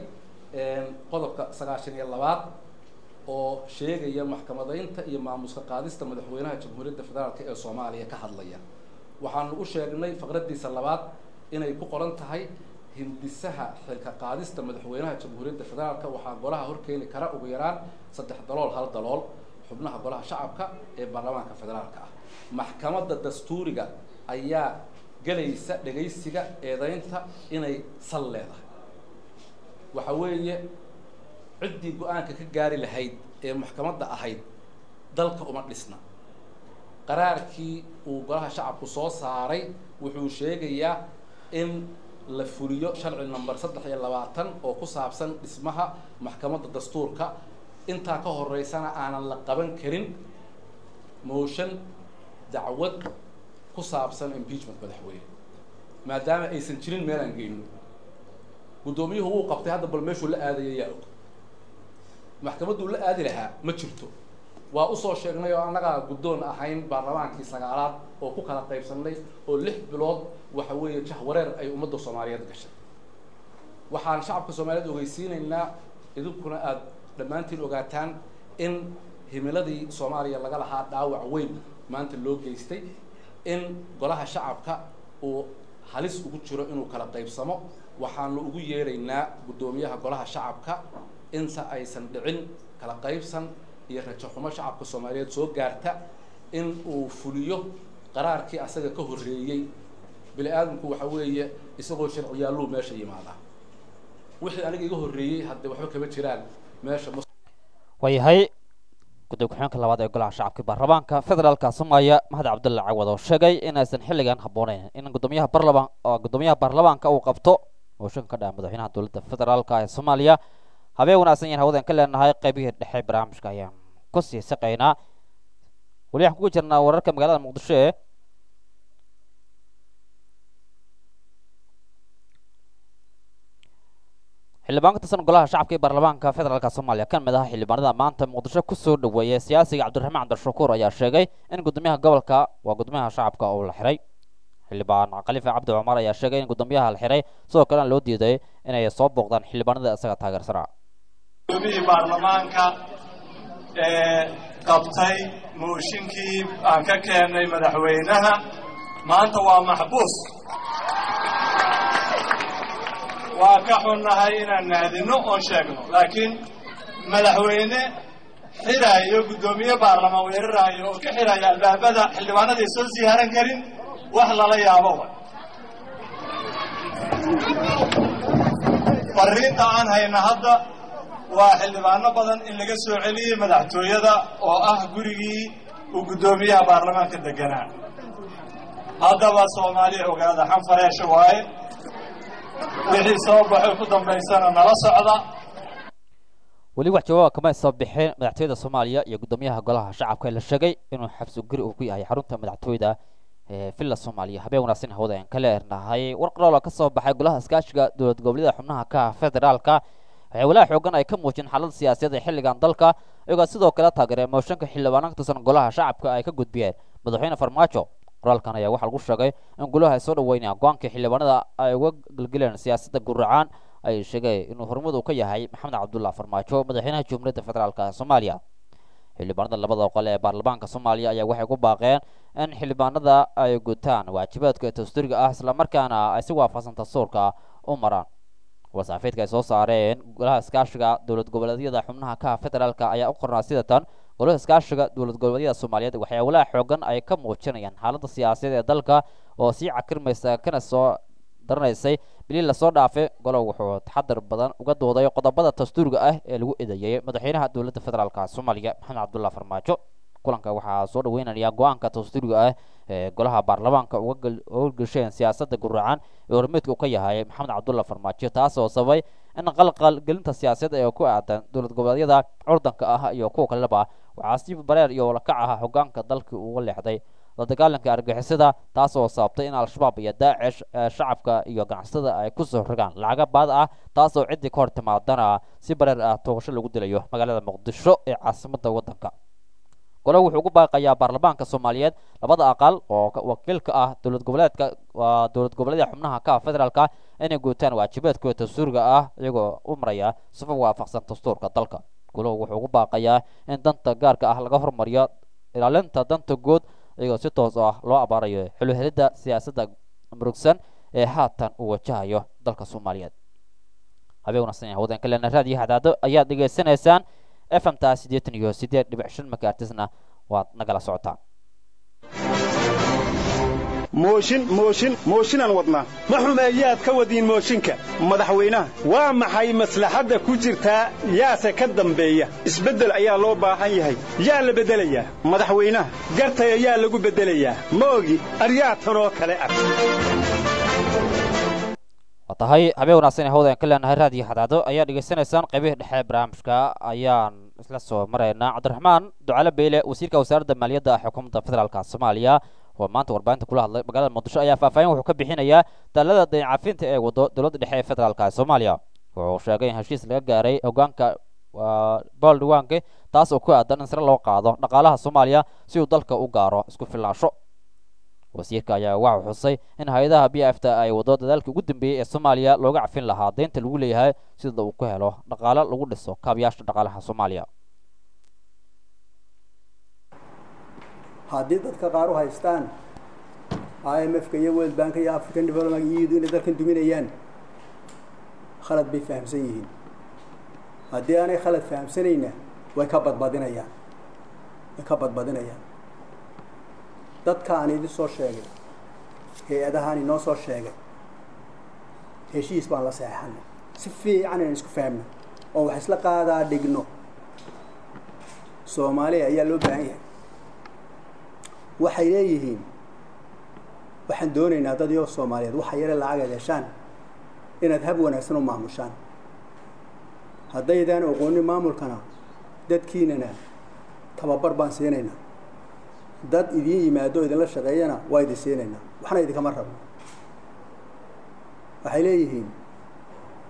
qodobka sagaashan iyo labaad oo sheegaya maxkamadaynta iyo maamuska qaadista madaxweynaha jamhuuriyadda federaalka ee Soomaaliya ka hadlaya waxaan u sheegnay faqradiisa labaad inay ku qoran tahay hindisaha xilka qaadista madaxweynaha jamhuuriyadda federaalka waxaa golaha horkeeni kara ugu yaraan saddex dalool hal dalool xubnaha golaha shacabka ee baarlamaanka federaalka ah maxkamadda dastuuriga ayaa galaysa dhageysiga eedaynta inay sal leedahay waxa weeye ciddii go-aanka ka gaari lahayd ee maxkamadda ahayd dalka uma dhisna qaraarkii uu golaha shacabku soo saaray wuxuu sheegayaa in la fuliyo sharci number saddex iyo labaatan oo ku saabsan dhismaha maxkamadda dastuurka intaa ka horeysana aanan la qaban karin motion dacwad ku saabsan impeachment madaxweyne maadaama aysan jirin meel aan geyno guddoomiyuhu wuu qabtay hadda bal meeshuu la aadaya yaa og maxkamaddu la aadi lahaa ma jirto waa u soo sheegnay oo annaga guddoon ahayn baarlamaankii sagaalaad oo ku kala qaybsanay oo lix bilood waxa weeye jahwareer ay ummadda Soomaaliyeed gashay waxaan shacabka Soomaaliyeed ogeysiinaynaa idinkuna aad dhammaantiin ogaataan in himiladii Soomaaliya laga lahaa dhaawac weyn maanta loo geystay in golaha shacabka uu halis ugu jiro inuu kala qaybsamo waxaanu ugu yeeraynaa guddoomiyaha golaha shacabka inta aysan dhicin kala qaybsan iyo rajo xumo shacabka Soomaaliyeed soo gaarta in uu fuliyo qaraarkii asaga ka horeeyay bili aadamku waxa weeye isagoo sharciyaaluu meesha yimaada wixii aniga iga horeeyay hadda waxba kama jiraan meesha wayahay gudoomiye ku-xigeenka labaad ee golaha shacabka baarlamaanka federaalka Soomaaliya Mahad Cabdulla Cawad oo sheegay in aysan xilligan habboonayn in gudoomiyaha baarlamaanka oo gudoomiyaha baarlamaanka uu qabto mooshin ka dhan madaxweynaha dowladda federaalka ee Soomaaliya habeen wanaagsan yahay hawada ka leenahay qaybihii dhexe barnaamijka ayaan ku sii shaqeynaa wali waxaan ku jirnaa wararka magaalada Muqdisho ee xildhibaan ka tirsan golaha shacabka ee baarlamaanka federaalka Soomaaliya kan mid ah xildhibaanada maanta Muqdisho ku soo dhaweeyay siyaasiga Cabdiraxmaan Cabdishakuur ayaa sheegay in gudoomiyaha gobolka waa gudoomiyaha shacabka oo la xiray xildhibaan Khalifa Cabdi Cumar ayaa sheegay in gudoomiyaha la xiray sidoo kale loo diiday inay soo booqdaan xildhibaanada isaga taageersanaa gudoomiyaha baarlamaanka ee qabtay mooshinkii aan ka keenay madaxweynaha maanta waa maxbuus waa ka xunnahay inaan naadino oo sheegno laakiin madaxweyne xiraayo gudoomiye baarlamaan weeraraayo oo ka xiraya albaabada xildhibaanada soo ziyaaran karin wax lala yaabo fariinta aan hayna hadda waa xildhibaano badan in laga soo celiyay madaxtooyada oo ah gurigii uu gudoomiyaha baarlamaanka deganaa haddaba Soomaaliya ogaada xanfareesho waaye wixii soo baxay ku dambeysana nala socda wali wax jawaab kama soo bixin madaxtooyada Soomaaliya iyo gudoomiyaha golaha shacabka la sheegay inuu xabsi guri uu ku yahay xarunta madaxtooyada ee filla Soomaaliya habeen wanaagsan hawada aan kala ernahay warqado ka soo baxay golaha iskaashiga dowlad goboleedyada xubnaha ka federaalka waxay walaa xoogan ay ka muujin xaalad siyaasadeed ee xilligan dalka iyagoo sidoo kale taageeray mooshanka xildhibaanada ka tirsan golaha shacabka ay ka gudbiyeen madaxweyne Farmaajo qoraalkan ayaa waxa lagu sheegay in golaha ay soo dhaweynayaan go'aanka xildhibaanada ay uga galgaleen siyaasadda guracaan ay sheegay inuu horumar u ka yahay Maxamed Cabdullaahi Farmaajo madaxweynaha Jamhuuriyadda Federaalka Soomaaliya xildhibaanada labada qol ee baarlamaanka Soomaaliya ayaa waxay ku baaqeen in xildhibaanada ay gutaan waajibaadka dastuuriga ah isla markaana ay si waafaqsan dastuurka u maraan wasaafeedka ay soo saareen golaha iskaashiga dowlad goboleedyada xubnaha ka federaalka ayaa u qornaa sida tan golaha iskaashiga dowlad goboleedyada Soomaaliyeed waxay walaa xoogan ay ka muujinayaan xaaladda siyaasadeed ee dalka oo si cakirmaysa kana soo darnaysay bilii la soo dhaafay golaha wuxuu taxadar badan uga dooday qodobada dastuuriga ah ee lagu eedeeyay madaxweynaha dowladda federaalka Soomaaliya Maxamed Cabdullaahi Farmaajo kulanka waxaa soo dhaweynaya go'aanka dastuuriga ah ee golaha baarlamaanka uga howlgasheen siyaasadda guracaan ee hormeedka ka yahay Maxamed Cabdullaahi Farmaajo taas oo sabay in qalqal gelinta siyaasadda ee ku aadan dowlad goboleedyada curdanka ah iyo kuwa kaleba waxaa si bareer iyo wala kaca hoggaanka dalka uga leexday la dagaalanka argagixisada taas oo sababtay in al-shabaab iyo daacish shacabka iyo ganacsatada ay ku soo rogaan lacag baad ah taas oo cidii ka hor timaadana si bareer ah toogasho lagu dilayo magaalada Muqdisho ee caasimadda waddanka golaha wuxuu ugu baaqayaa baarlamaanka Soomaaliyeed labada aqal oo wakiilka ah dowlad goboleedka waa dowlad goboleedyada xubnaha ka federaalka inay guutaan waajibaadkooda dastuuriga ah iyagoo u maraya sifo waafaqsan dastuurka dalka golaha wuxuu ugu baaqayaa in danta gaarka ah laga hormariyo ilaalinta danta guud iyagoo si toos ah loo abaarayo xilli helida siyaasadda murugsan ee haatan uu wajahayo dalka Soomaaliyeed habeen wanaagsan hawada kale raadiyo hadaado ayaad dhageysanaysaan F M ta sideetan iyo sideed dhibic shan megahertzna waad nagala socotaan mooshin mooshin mooshinaan wadnaa ma xumeeyaad ka wadiin mooshinka madaxweynaha waa maxay maslaxadda ku jirtaa yaase ka dambeeya isbeddel ayaa loo baahan yahay yaa la beddelayaa madaxweynaha gartay ayaa lagu beddelayaa ma ogi aryaatan oo kale ah tahay habeen wanaagsan hawada ka leenahay raadiyo hadaado ayaa dhageysanaysaan qaybihii dhexe barnaamijka ayaan isla soo maraynaa Cabdiraxmaan Ducaale Beyle wasiirka wasaaradda maaliyadda xukuumadda federaalka Soomaaliya oo maanta warbaahinta kula hadlay magaalada Muqdisho ayaa faahfaahin wuxuu ka bixinayaa talada dayn cafinta ee wado dowladda dhexe ee federaalka Soomaaliya wuxuu sheegay in heshiis laga gaaray hoggaanka Baldwanke taas oo ku aadan in sare loo qaado dhaqaalaha Soomaaliya si uu dalka u gaaro isku filnaansho wasiirka ayaa waxa xusay in hay'adaha B F ta ay wado dadaalka ugu dambeeyay ee Soomaaliya looga cafin lahaa deynta lagu leeyahay sida uu ku helo dhaqaale lagu dhiso kaabiyaasha dhaqaalaha Soomaaliya haddii dadka qaar u haystaan I M F ka iyo World Bank iyo African Development Bank inay dalkan duminayaan khalad bay fahamsan yihiin haddii aanay khalad fahamsanayna way ka badbadinayaan way ka badbadinayaan dadka aan idin soo sheegay hay'adahan inoo soo sheegay heshiis baan la saxeexnay si fiican aan isku fahamnay oo wax isla qaadaa dhigno Soomaaliya ayaa loo baahan yahay waxay leeyihiin waxaan doonaynaa dad iyo Soomaaliyeed waxa yare lacag yeeshaan inaad hab wanaagsan u maamushaan haddaydaan aqoonin maamulkana dadkiinana tababar baan siinaynaa dad idin yimaado idin la shaqeeyana waa idin siinaynaa waxna idin kama rabno waxay leeyihiin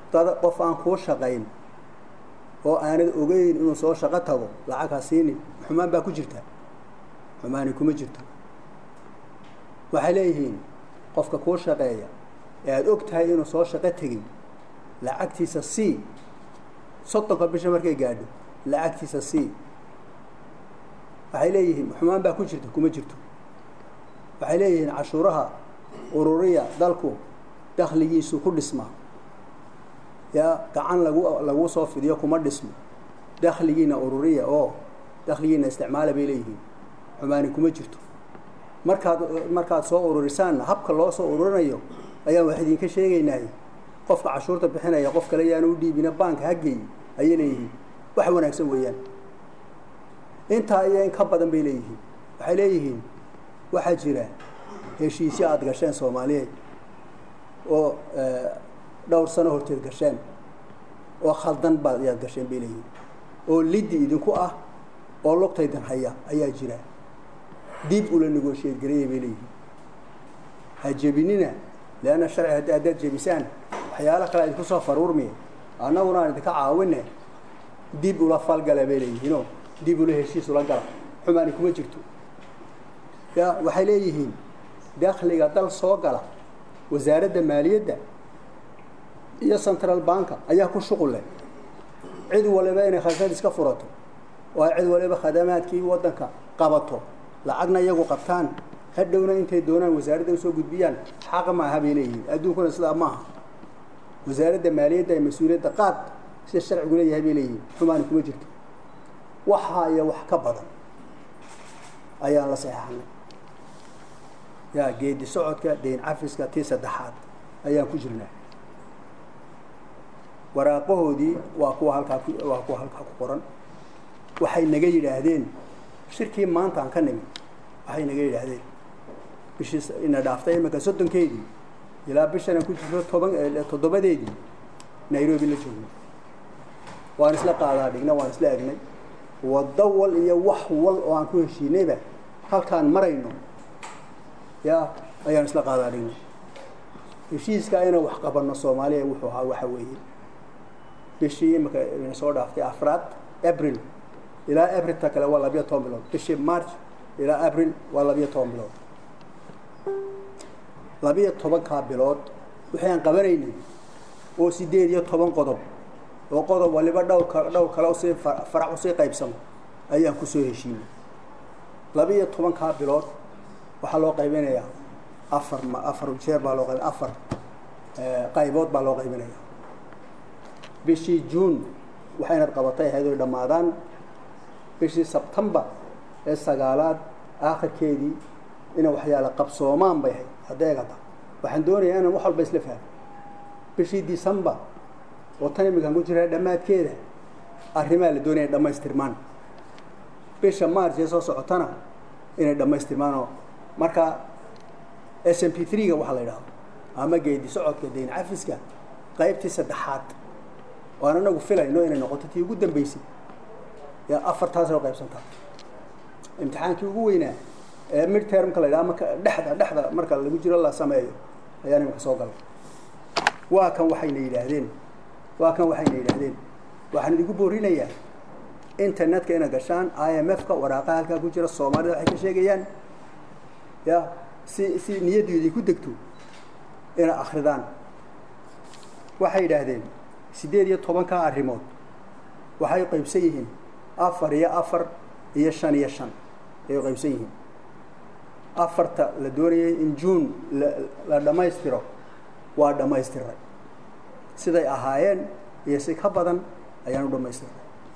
dad qof aan kuu shaqayn oo aanad ogeyn inuu soo shaqo tago lacag ha siinin xumaan baa ku jirta xumaani kuma jirto waxay leeyihiin qofka kuu shaqeeya ee aad og tahay inuu soo shaqo tegey lacagtiisa sii soddonka bisha markay gaadho lacagtiisa sii waxay leeyihiin xumaan baa ku jirta kuma jirto waxay leeyihiin cashuuraha ururiya dalku dakhligiisu ku dhismaa yaa gacan lagu lagu soo fidiyo kuma dhismo dakhligiina ururiya oo dakhligiina isticmaala bay leeyihiin xumaani kuma jirto markaad markaad soo ururisaanna habka loo soo ururinayo ayaan wax idinka sheegaynaa qofka cashuurta bixinaya qof kale yaan u dhiibina bank ha geey ayay leeyihiin wax wanaagsan weeyaan inta ay in ka badan bay leeyihiin waxay leeyihiin waxa jira heshiisyo aad gasheen Soomaaliyeed oo dhowr sano horteed gasheen oo khaldan baad yaad gasheen bay leeyihiin oo liddi idinku ah oo lugtaydan haya ayaa jira dib ula negotiate gareeyay bay leeyihiin ha jebinina لأن الشرع هذا هذا جبسان حياله كلا يدخل صفر ورمي أنا ونا ندك عاونة ديب ولا فال قلبيلي هنا ديب ولا هالشيء ولا قلب حماني كم جرتوا يا وحليهين داخل قتل صاقلة وزارة المالية ده هي سنترال بانك أيها كل شغل له عد ولا بين خدمات إسكافراته وعد ولا بخدمات كي ودنك قبضته لعقنا يجو قبطان هدونا أنت دونا وزارة وسوق بيان حق ما هبيليه أدون كنا إسلام ما وزارة المالية ده مسؤولية دقات الشرع يقول لي هبيليه حمان كم جرت وحايا وحكبضا أيان الله صحيحنا يا جيد سعود كدين عفس كتيس دحات أيان كجرنا وراقه دي وأقوى هالك وأقوى هالك قرن وحي نجيل هذين شركة ما أنت عن كنمي وحي نجيل هذين بش إن دافتة ما كسرتن كيدي يلا بش أنا كنت في طبعا تضبط ديدي نيروبي للشغل وانسلا قاعدة دينا وانسلا أجنبي والدول هي وحول وانكون شيء نبى هل كان مرينه يا أيام سلا قاعدة دينا الشيء كأنه وحقبنا الصومالية وحوها وحويه بشيء ما كان صار دافتة أفراد أبريل إلى أبريل تكلا ولا بيتهم بلون بشيء مارس إلى أبريل ولا بيتهم بلون لبيت طبعا كابلات وحين قبريني وسيدير يطبعا قطب وقطب واللي بدأوا كلاو كلاو سي فرع وسي قيب سما أيام كسوه شيء لبيت طبعا كابلات وحلو قيبين يا أفر ما أفر وشير بالو قيب أفر قيبات بالو قيبين يا بشي جون وحين القبطي هذول رمضان بشي سبتمبر السجالات آخر كيدي إنه وحياة قبصومان بيه هذا قطع وحندوني أنا وحول بس لفها بشي ديسمبر وطني مكان قلت له دمات كده الرمال الدنيا دم استرمان بيش مارس يسوع عطنا إن دم استرمانه مركا إس إم بي ثري وحلا يده أما جيد سعود كدين عفيس كان قيبت سدحات وأنا نقول فيلا إنه إن نقطتي قدام بيسي يا أفر تاسر وقيب سنتها امتحان كي وينه مير تيرم كلا إذا ما دحدة دحدة مركا اللي بيجري الله سماه يعني ما كسوق له وكان وحين يلهدين وكان وحين يلهدين وحين يقول بورينا يا إنترنت كأنه قشان آي إم إف كوراقها كا بيجري الصومال حكي شيء جيان يا سي سي نيدي يدي كدكتو إنا آخردان وحين يلهدين سيدير يطبعا كأريموت وحين يقيم سيهم أفر يا أفر يشان يشان يقيم سيهم أفرت لدوري إن جون لما يستروا وادما يستروا سيدا أهاين يسيك هبضا أيانو دما يستروا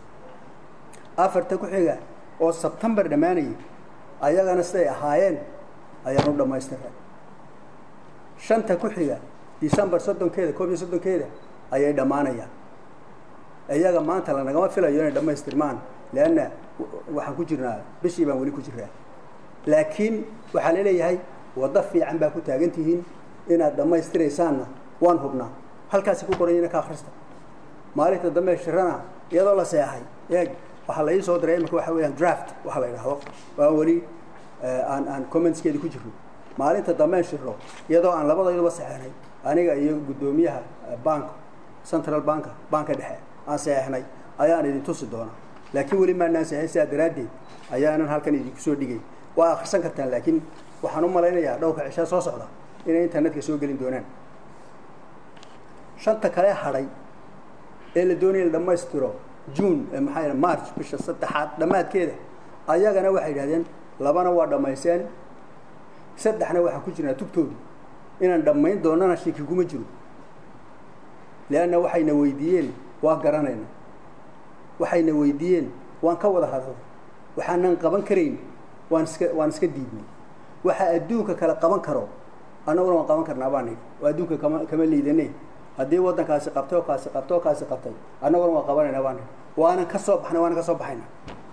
أفرت كحيغا أو سبتمبر دماني أياغا نستي أهاين أيانو دما يستروا شانتا كحيغا ديسمبر صدون كيدا كوبي صدون كيدا أيا دمانيا أياغا مانتا لنغا فيلا يوني دما يسترمان لأن waxaan ku jirnaa bishii baan wali ku jiraa laakiin waxa la leeyahay wada fiican baa ku taagantihiin inaad dhamaystireysaan waan hubnaa halkaas ku qoran ka akhrista maalinta dambe shirana iyadoo la seexay eeg waxa la ii soo diray marka waxa weeyaan draft waxa la yiraahdo waa wali aan aan commentskeeda ku jirno maalinta dambe shiro iyadoo aan labadayduba saxeynay aniga iyo gudoomiyaha bank central banka banka dhexe aan saxeexnay ayaan idin tusi doonaa laakiin weli ma naan saxeexay sidaa daraadeed ayaanan halkan idinku soo dhigay waa akhrisan kartaan laakiin waxaan u malaynayaa dhowrka cishaa soo socda inay internetka soo gelin doonaan shanta kale hadhay ee la doonayay dhammaystiro june maxay march bisha saddexaad dhamaadkeeda ayagana waxay yiraahdeen labana waa dhamaysteen saddexna waxa ku jirna tugtoodu inaan dhamayn doonana shaki kuma jiro leena waxayna weydiiyeen waa garanayna waxayna weydiiyeen waan ka wada hadal waxaanan qaban karayn waan iska waan iska diidnay waxa adduunka kala qaban karo anaguna waan qaban karnaa baan waa adduunka kama kama liidanay haddii waddankaasi qabtay oo kaasi qabtay oo kaasi qabtay annaguna waan qabanaynaa baan waanan ka soo baxnay waanan ka soo baxaynaa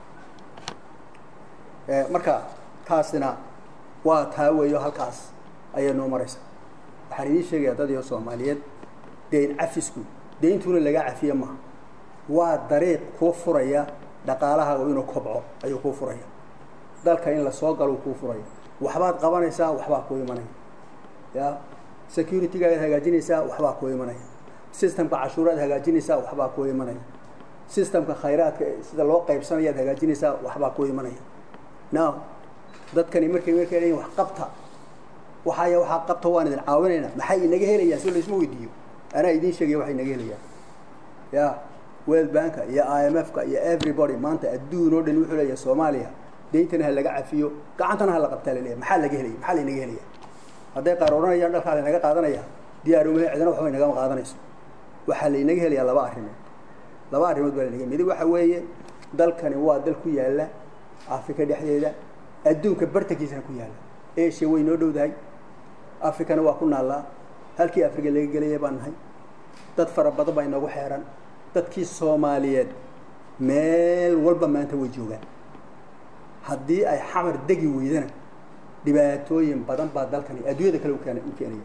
ee marka taasina waa taa weeyo halkaas ayay noo maraysaa waxaan idiin sheegayaa dad iyo Soomaaliyeed deyn cafisku deyntuna laga cafiyo ma waa dariiq ku furaya dhaqaalaha inuu kobco ayuu ku furaya dalka in la soo galo ku furaya waxbaad qabanaysaa waxbaa ku imanaya ya security-ga hagaajinaysaa waxbaa ku imanaya systemka cashuuraad hagaajinaysaa waxbaa ku imanaya systemka khayraadka sida loo qaybsanayo hagaajinaysaa waxbaa ku imanaya now dadkani markay markay wax qabta waxay waxa qabta waan idin caawinaynaa maxay inaga helayaan si la isma weydiiyo ana idin sheegay waxay inaga helayaan ya World Bank iyo I M F ka iyo everybody maanta adduun oo dhan wuxuu leeyahay Soomaaliya deentana ha laga cafiyo gacantana ha la qabtaa leeyahay maxaa laga helay maxaa la inaga helaya haday qarooranayaan dhalka la inaga qaadanaya diyaar uma cidina waxba inaga qaadanayso waxa la inaga helaya laba arrimood laba arrimood baa inaga mid waxa weeye dalkani waa dal ku yaala Afrika dhexdeeda adduunka bartankiisa ku yaala Asia way noo dhowdahay Afrikana waa ku naalaa halkii Afrika laga galay baan nahay dad fara badan baa inagu xeeran dadkii Soomaaliyeed meel walba maanta way joogaan haddii ay xamar degi weydana dhibaatooyin badan baa dalkani adduunyada kale u keenay u keenay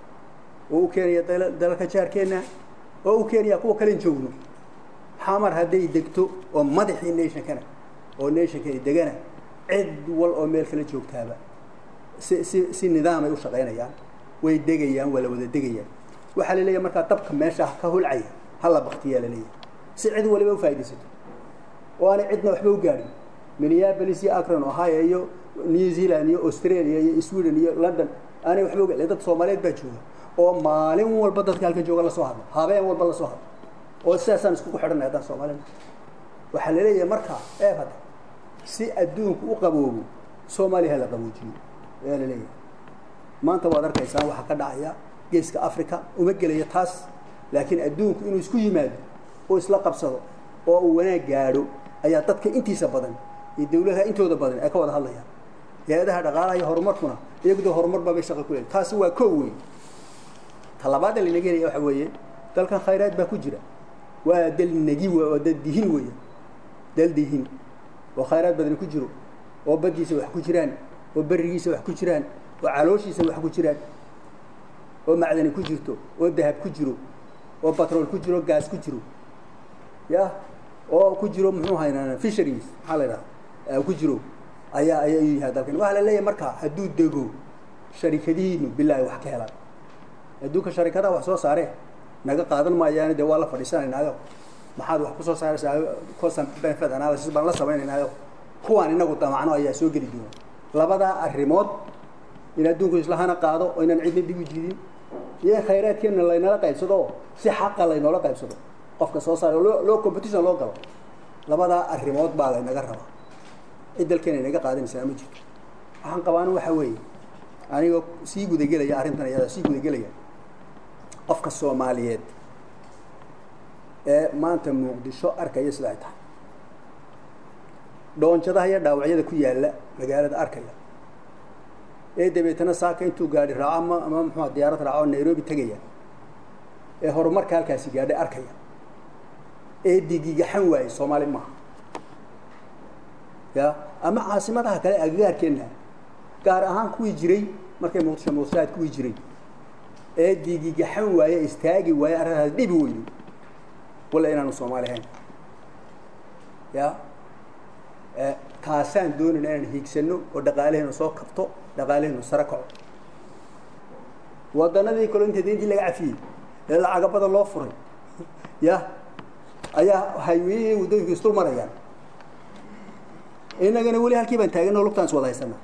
oo u keenay dalka jaarkeena oo u keenay kuwa kale joogno xamar haday degto oo madaxii nation kana oo nation kana degana cid wal oo meel kale joogtaaba si si si nidaam ay u shaqeynayaan way degayaan wala wada degayaan waxa la leeyahay marka dabka meesha ka hulcay hala baqtiya la leeyahay si cid waliba u faa'iideysato oo aan cidna waxba u gaarin Minneapolis iyo Akron Ohio iyo New Zealand iyo Australia iyo Sweden iyo London aanay waxba u gaarin dad Soomaaliyeed baa jooga oo maalin walba dadka halka jooga la soo hadlo habeen walba la soo hadlo oo sidaasaan isku xidhanay dad Soomaaliyeed waxa la leeyahay marka ee hada si adduunku u qaboobo Soomaaliya la qaboojiyo ee la leeyahay maanta waad arkaysaa waxa ka dhacaya geeska Afrika uma gelayo taas laakiin adduunku inuu isku yimaado oo isla qabsado oo uu wanaag gaadho ayaa dadka intiisa badan iyo dawladaha intooda badan ay ka wada hadlayaan hay'adaha dhaqaalaha iyo horumarkuna iyagu horumar baa shaqo ku leeyahay taasi waa koow weyn talabaad la inaga waxa weeye dalkan khayraad baa ku jira waa dal nagi waa dal dihin weeye dal dihin oo khayraad badan ku jiro oo badiisa wax ku jiraan oo barigiisa wax ku jiraan oo calooshiisa wax ku jiraan oo macdani ku jirto oo dahab ku jiro oo petrol ku jiro gas ku jiro ya oo ku jiro muxuu haynaa fisheries xalada ku jiro ayaa ayaa yahay dalkan waxa la leeyahay marka haduu dego sharikadiinu billahi wax ka helaan adduunka sharikada wax soo saare naga qaadan maayaan de waa la fadhiisanaynaayo maxaad wax ku soo saaraysaa cost benefit analysis baan la sameeynaynaayo kuwaan inagu damacno ayaa soo gali doona labada arrimood in adduunku islaahana qaado oo inaan cidna dib u jiidin iyo khayraadkeena la inala qaybsado si xaq ah la inala qaybsado qofka soo saaray loo competition loo galo labada arrimood baa la inaga rabaa idalkeena inaga qaadanaysaa ma jirto waxaan qabaan waxa weeye aniga sii gudagelaya arrintan iyada sii gudagelaya qofka Soomaaliyeed ee maanta Muqdisho arkaya sida ay tahay doonjadaha iyo dhaawacyada ku yaala magaalada arkaya ee dabeetana saaka intuu gaari raaco ama ama muxuu diyaarad raaco Nairobi tagaya ee horumarka halkaasi gaadhay arkaya ee digiga xan waay Soomaali ma ya ama caasimadaha kale agagaarkeena gaar ahaan kuwii jiray markay Muqdisho Muqdisho kuwii jiray ee digiga xan waay istaagi waay arrintaas dhib weyn wala inaanu Soomaali ahayn ya ee taasaan doonayna inaan hiigsano oo dhaqaaleena soo kabto dhaqaaleena sare kaco wadanadii kale inta deyntii laga cafiyay ee lacag badan loo furay ya ayaa highway wadooyinka isdul marayaan inagana weli halkii baan taagan oo lugtaan iswada haysana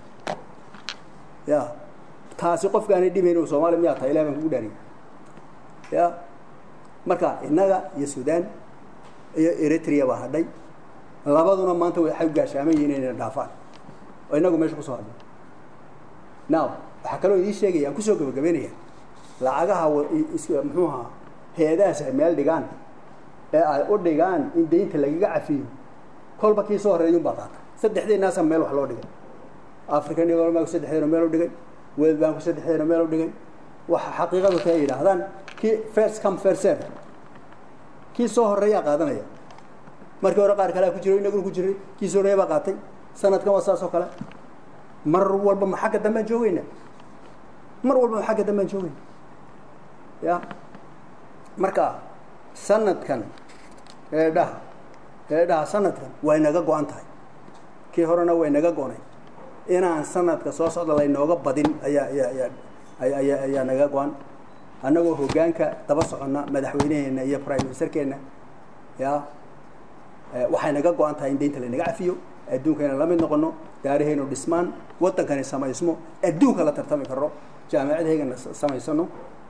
ya taasi qofkaanay dhibayn oo Soomaali miyaa tahay ilaahay baan kugu dhaariy ya marka inaga iyo Suudaan iyo Eritrea baa hadhay labaduna maanta way xag gaashaamay inay dhaafaan oo inagu meesha ku soo hadhay now waxa kale oo ii sheegay aan ku soo gabagabeynaya lacagaha muxuu ahaa heedaas ay meel dhigaan ee ay u dhigaan in deynta lagaga cafiyo kolba kii soo horeeyay baa qaata saddexdeena san meel wax loo dhigay African Development saddexdeena meel u dhigay World Bank saddexdeena meel u dhigay waxa xaqiiqadu tahay yiraahdaan kii first come first serve kii soo horeeya qaadanaya markii hore qaar kale ku jiray inagu ku jiray kii soo horeeya qaatay sanadkan waa saas oo kale mar walba ma xagga dambe joogayna mar walba ma xagga dambe joogayna ya marka sanadkan eedhaha eedhaha sanadkan way naga go'an tahay kii horena way naga go'nay inaan sanadka soo socda la inooga badin ayaa ayaa ayaa ayaa naga go'an annagoo hoggaanka daba soconna madaxweynaheena iyo prime ministerkeena ya waxay naga go'an tahay in deynta la naga cafiyo adduunkana la mid noqono daareheenu dhismaan wadankani samaysmo adduunka la tartami karo jaamacadaheena samaysano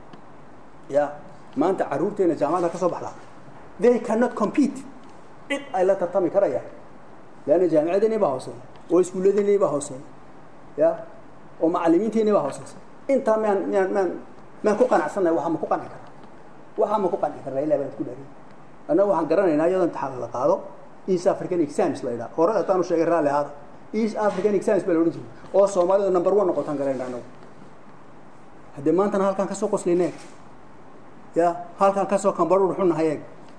ya maanta caruurteena jaamacada ka soo baxda they cannot compete cid ay la tartami karayaan laana jaamacadani baa hoosay oo iskuuladani baa hoosay ya oo macallimiinteena baa hoosay inta maan maan maan maan ku qanacsanahay waxa ma ku qanci karaa waxa ma ku qanci karaa ilaa baan ku dharay ana waxaan garanaynaa iyadoo imtixaan la qaado East African Exams la yiraahdo hore ataan u sheegay raali hada East African Exams baa la oran jiray oo Soomaalida number one noqotaan garanaynaa anagu hadda maanta halkan ka soo qoslinay ya halkan ka soo kambaru ruxunahay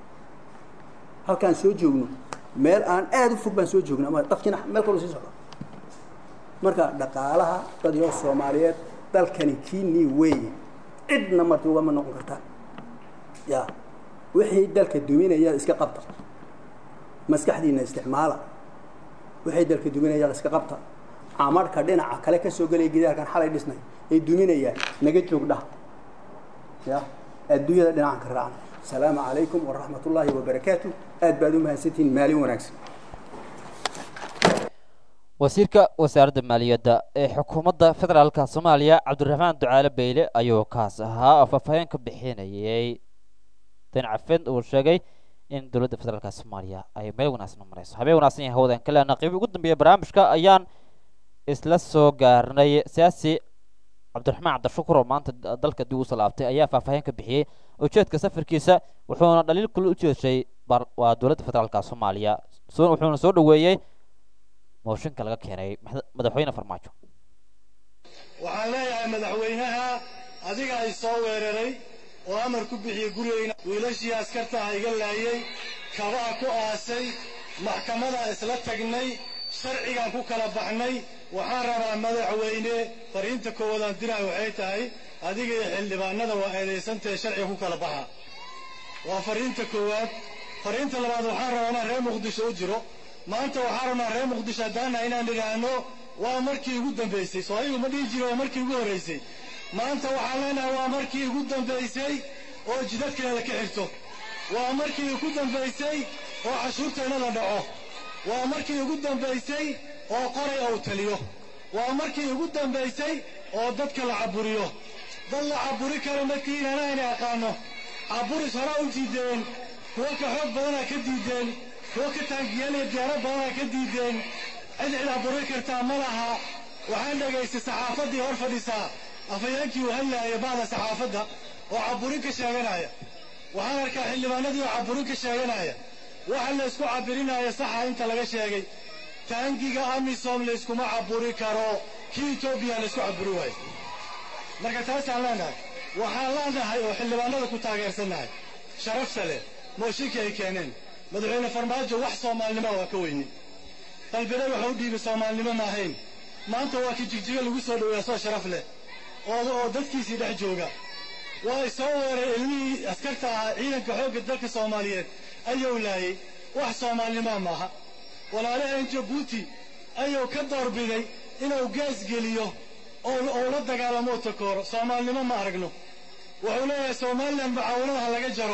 halkan soo joogno meel aan aad u fog baan soo joogno ama dadkina meel kale soo socdo marka dhaqaalaha dad iyo Soomaaliyeed dalkani kiini way cidna marti uga ma noqon kartaa ya wixii dalka duminaya iska qabta maskaxdiina isticmaala wixii dalka duminaya iska qabta amarka dhinaca kale ka soo galay gidaarkan xalay dhisnay ay duminayaan naga joogdha ya adduunyada dhinacan ka raacna salaamu calaykum wa rahmatullaahi wa barakaatuh aad baad u mahadsantiin maalin wanaagsan wasiirka wasaaradda maaliyadda ee xukuumadda federaalka Soomaaliya Cabdiraxmaan Ducaale Beyle ayuu kaas ahaa afafayeen ka bixinayay tan cafin uu sheegay in dawladda federaalka Soomaaliya ay meel wanaagsan marayso habeen wanaagsan yahay hawdan kale naqiib ugu dambeeyay barnaamijka ayaan isla soo gaarnay siyaasi Cabdiraxmaan Cabdishakuur oo maanta dalka dib u salaabtay ayaa faahfaahin ka bixiyay ujeedka safarkiisa wuxuuna dhaliil kul u jeeshay waa dawladda federaalka Soomaaliya soo wuxuuna soo dhaweeyay mooshinka laga keenay madaxweyne Farmaajo waxaan leeyahay madaxweynaha adiga ay soo weeraray oo amar ku bixiyay gurigeyna wiilashii askarta ah iga laayay kabaha ku aasay maxkamada isla tagnay sharcigan ku kala baxnay waxaan rabaa madaxweyne fariinta koowaad diray waxay tahay adiga iyo xildhibaanada waa eedeysantay sharciga ku kala baxa waa fariinta koowaad fariinta labaad waxaan rabaa inaan reer Muqdisho u jiro maanta waxaan rabnaa reer Muqdisho hadaan inaan dhiraano waa markii ugu dambeysay soo ayagu ma dhihi jiro waa markii ugu horeysay maanta waxaan leenahay waa markii ugu dambeysay oo jidadkeeda ka xirto waa markii ugu dambeysay oo cashuurteena la dhaco waa markii ugu dambeysay oo qoray oo taliyo waa markii ugu dambeysay oo dadka la caburiyo dad la caburi karo markii inaan aqaano caburis hore u diideen kuwa ka xoog badan ka diideen kuwa ka taangiyeen diyaarad badan ka diideen cid cid caburi kartaa ma laha waxaan dhageystay saxaafadii hor fadhisaa afayeenkii uu hadlaayay baada saxaafadda oo caburin ka sheeganaya waxaan arkaa xildhibaanadii oo caburin ka sheeganaya waxa la isku cabirinaya saxa inta laga sheegay taangiga amisom la iskuma caburi karo kii Ethiopia la isku caburi waayo marka taas aan leenahay waxaan leenahay oo xildhibaanada ku taageersanahay sharaf sale mooshinka ay keeneen madaxweyne Farmaajo wax Soomaalnimo waa ka weyni qalbiga waxa u dhiibay Soomaalnimo ma ahayn maanta waa ki jigjiga lagu soo dhaweeyo soo sharaf leh oo oo dadkiisii dhex jooga waa soo weeray ilmihii askarta ciidanka xoogga dalka Soomaaliyeed ayuu laayay wax Soomaalnimo maaha walaalaha Djibouti ayuu ka doorbiday inuu gaas geliyo oo oo la dagaalamo takoor Soomaalnimo ma aragno wuxuu leeyahay Soomaaliland bacaawinaha laga jaro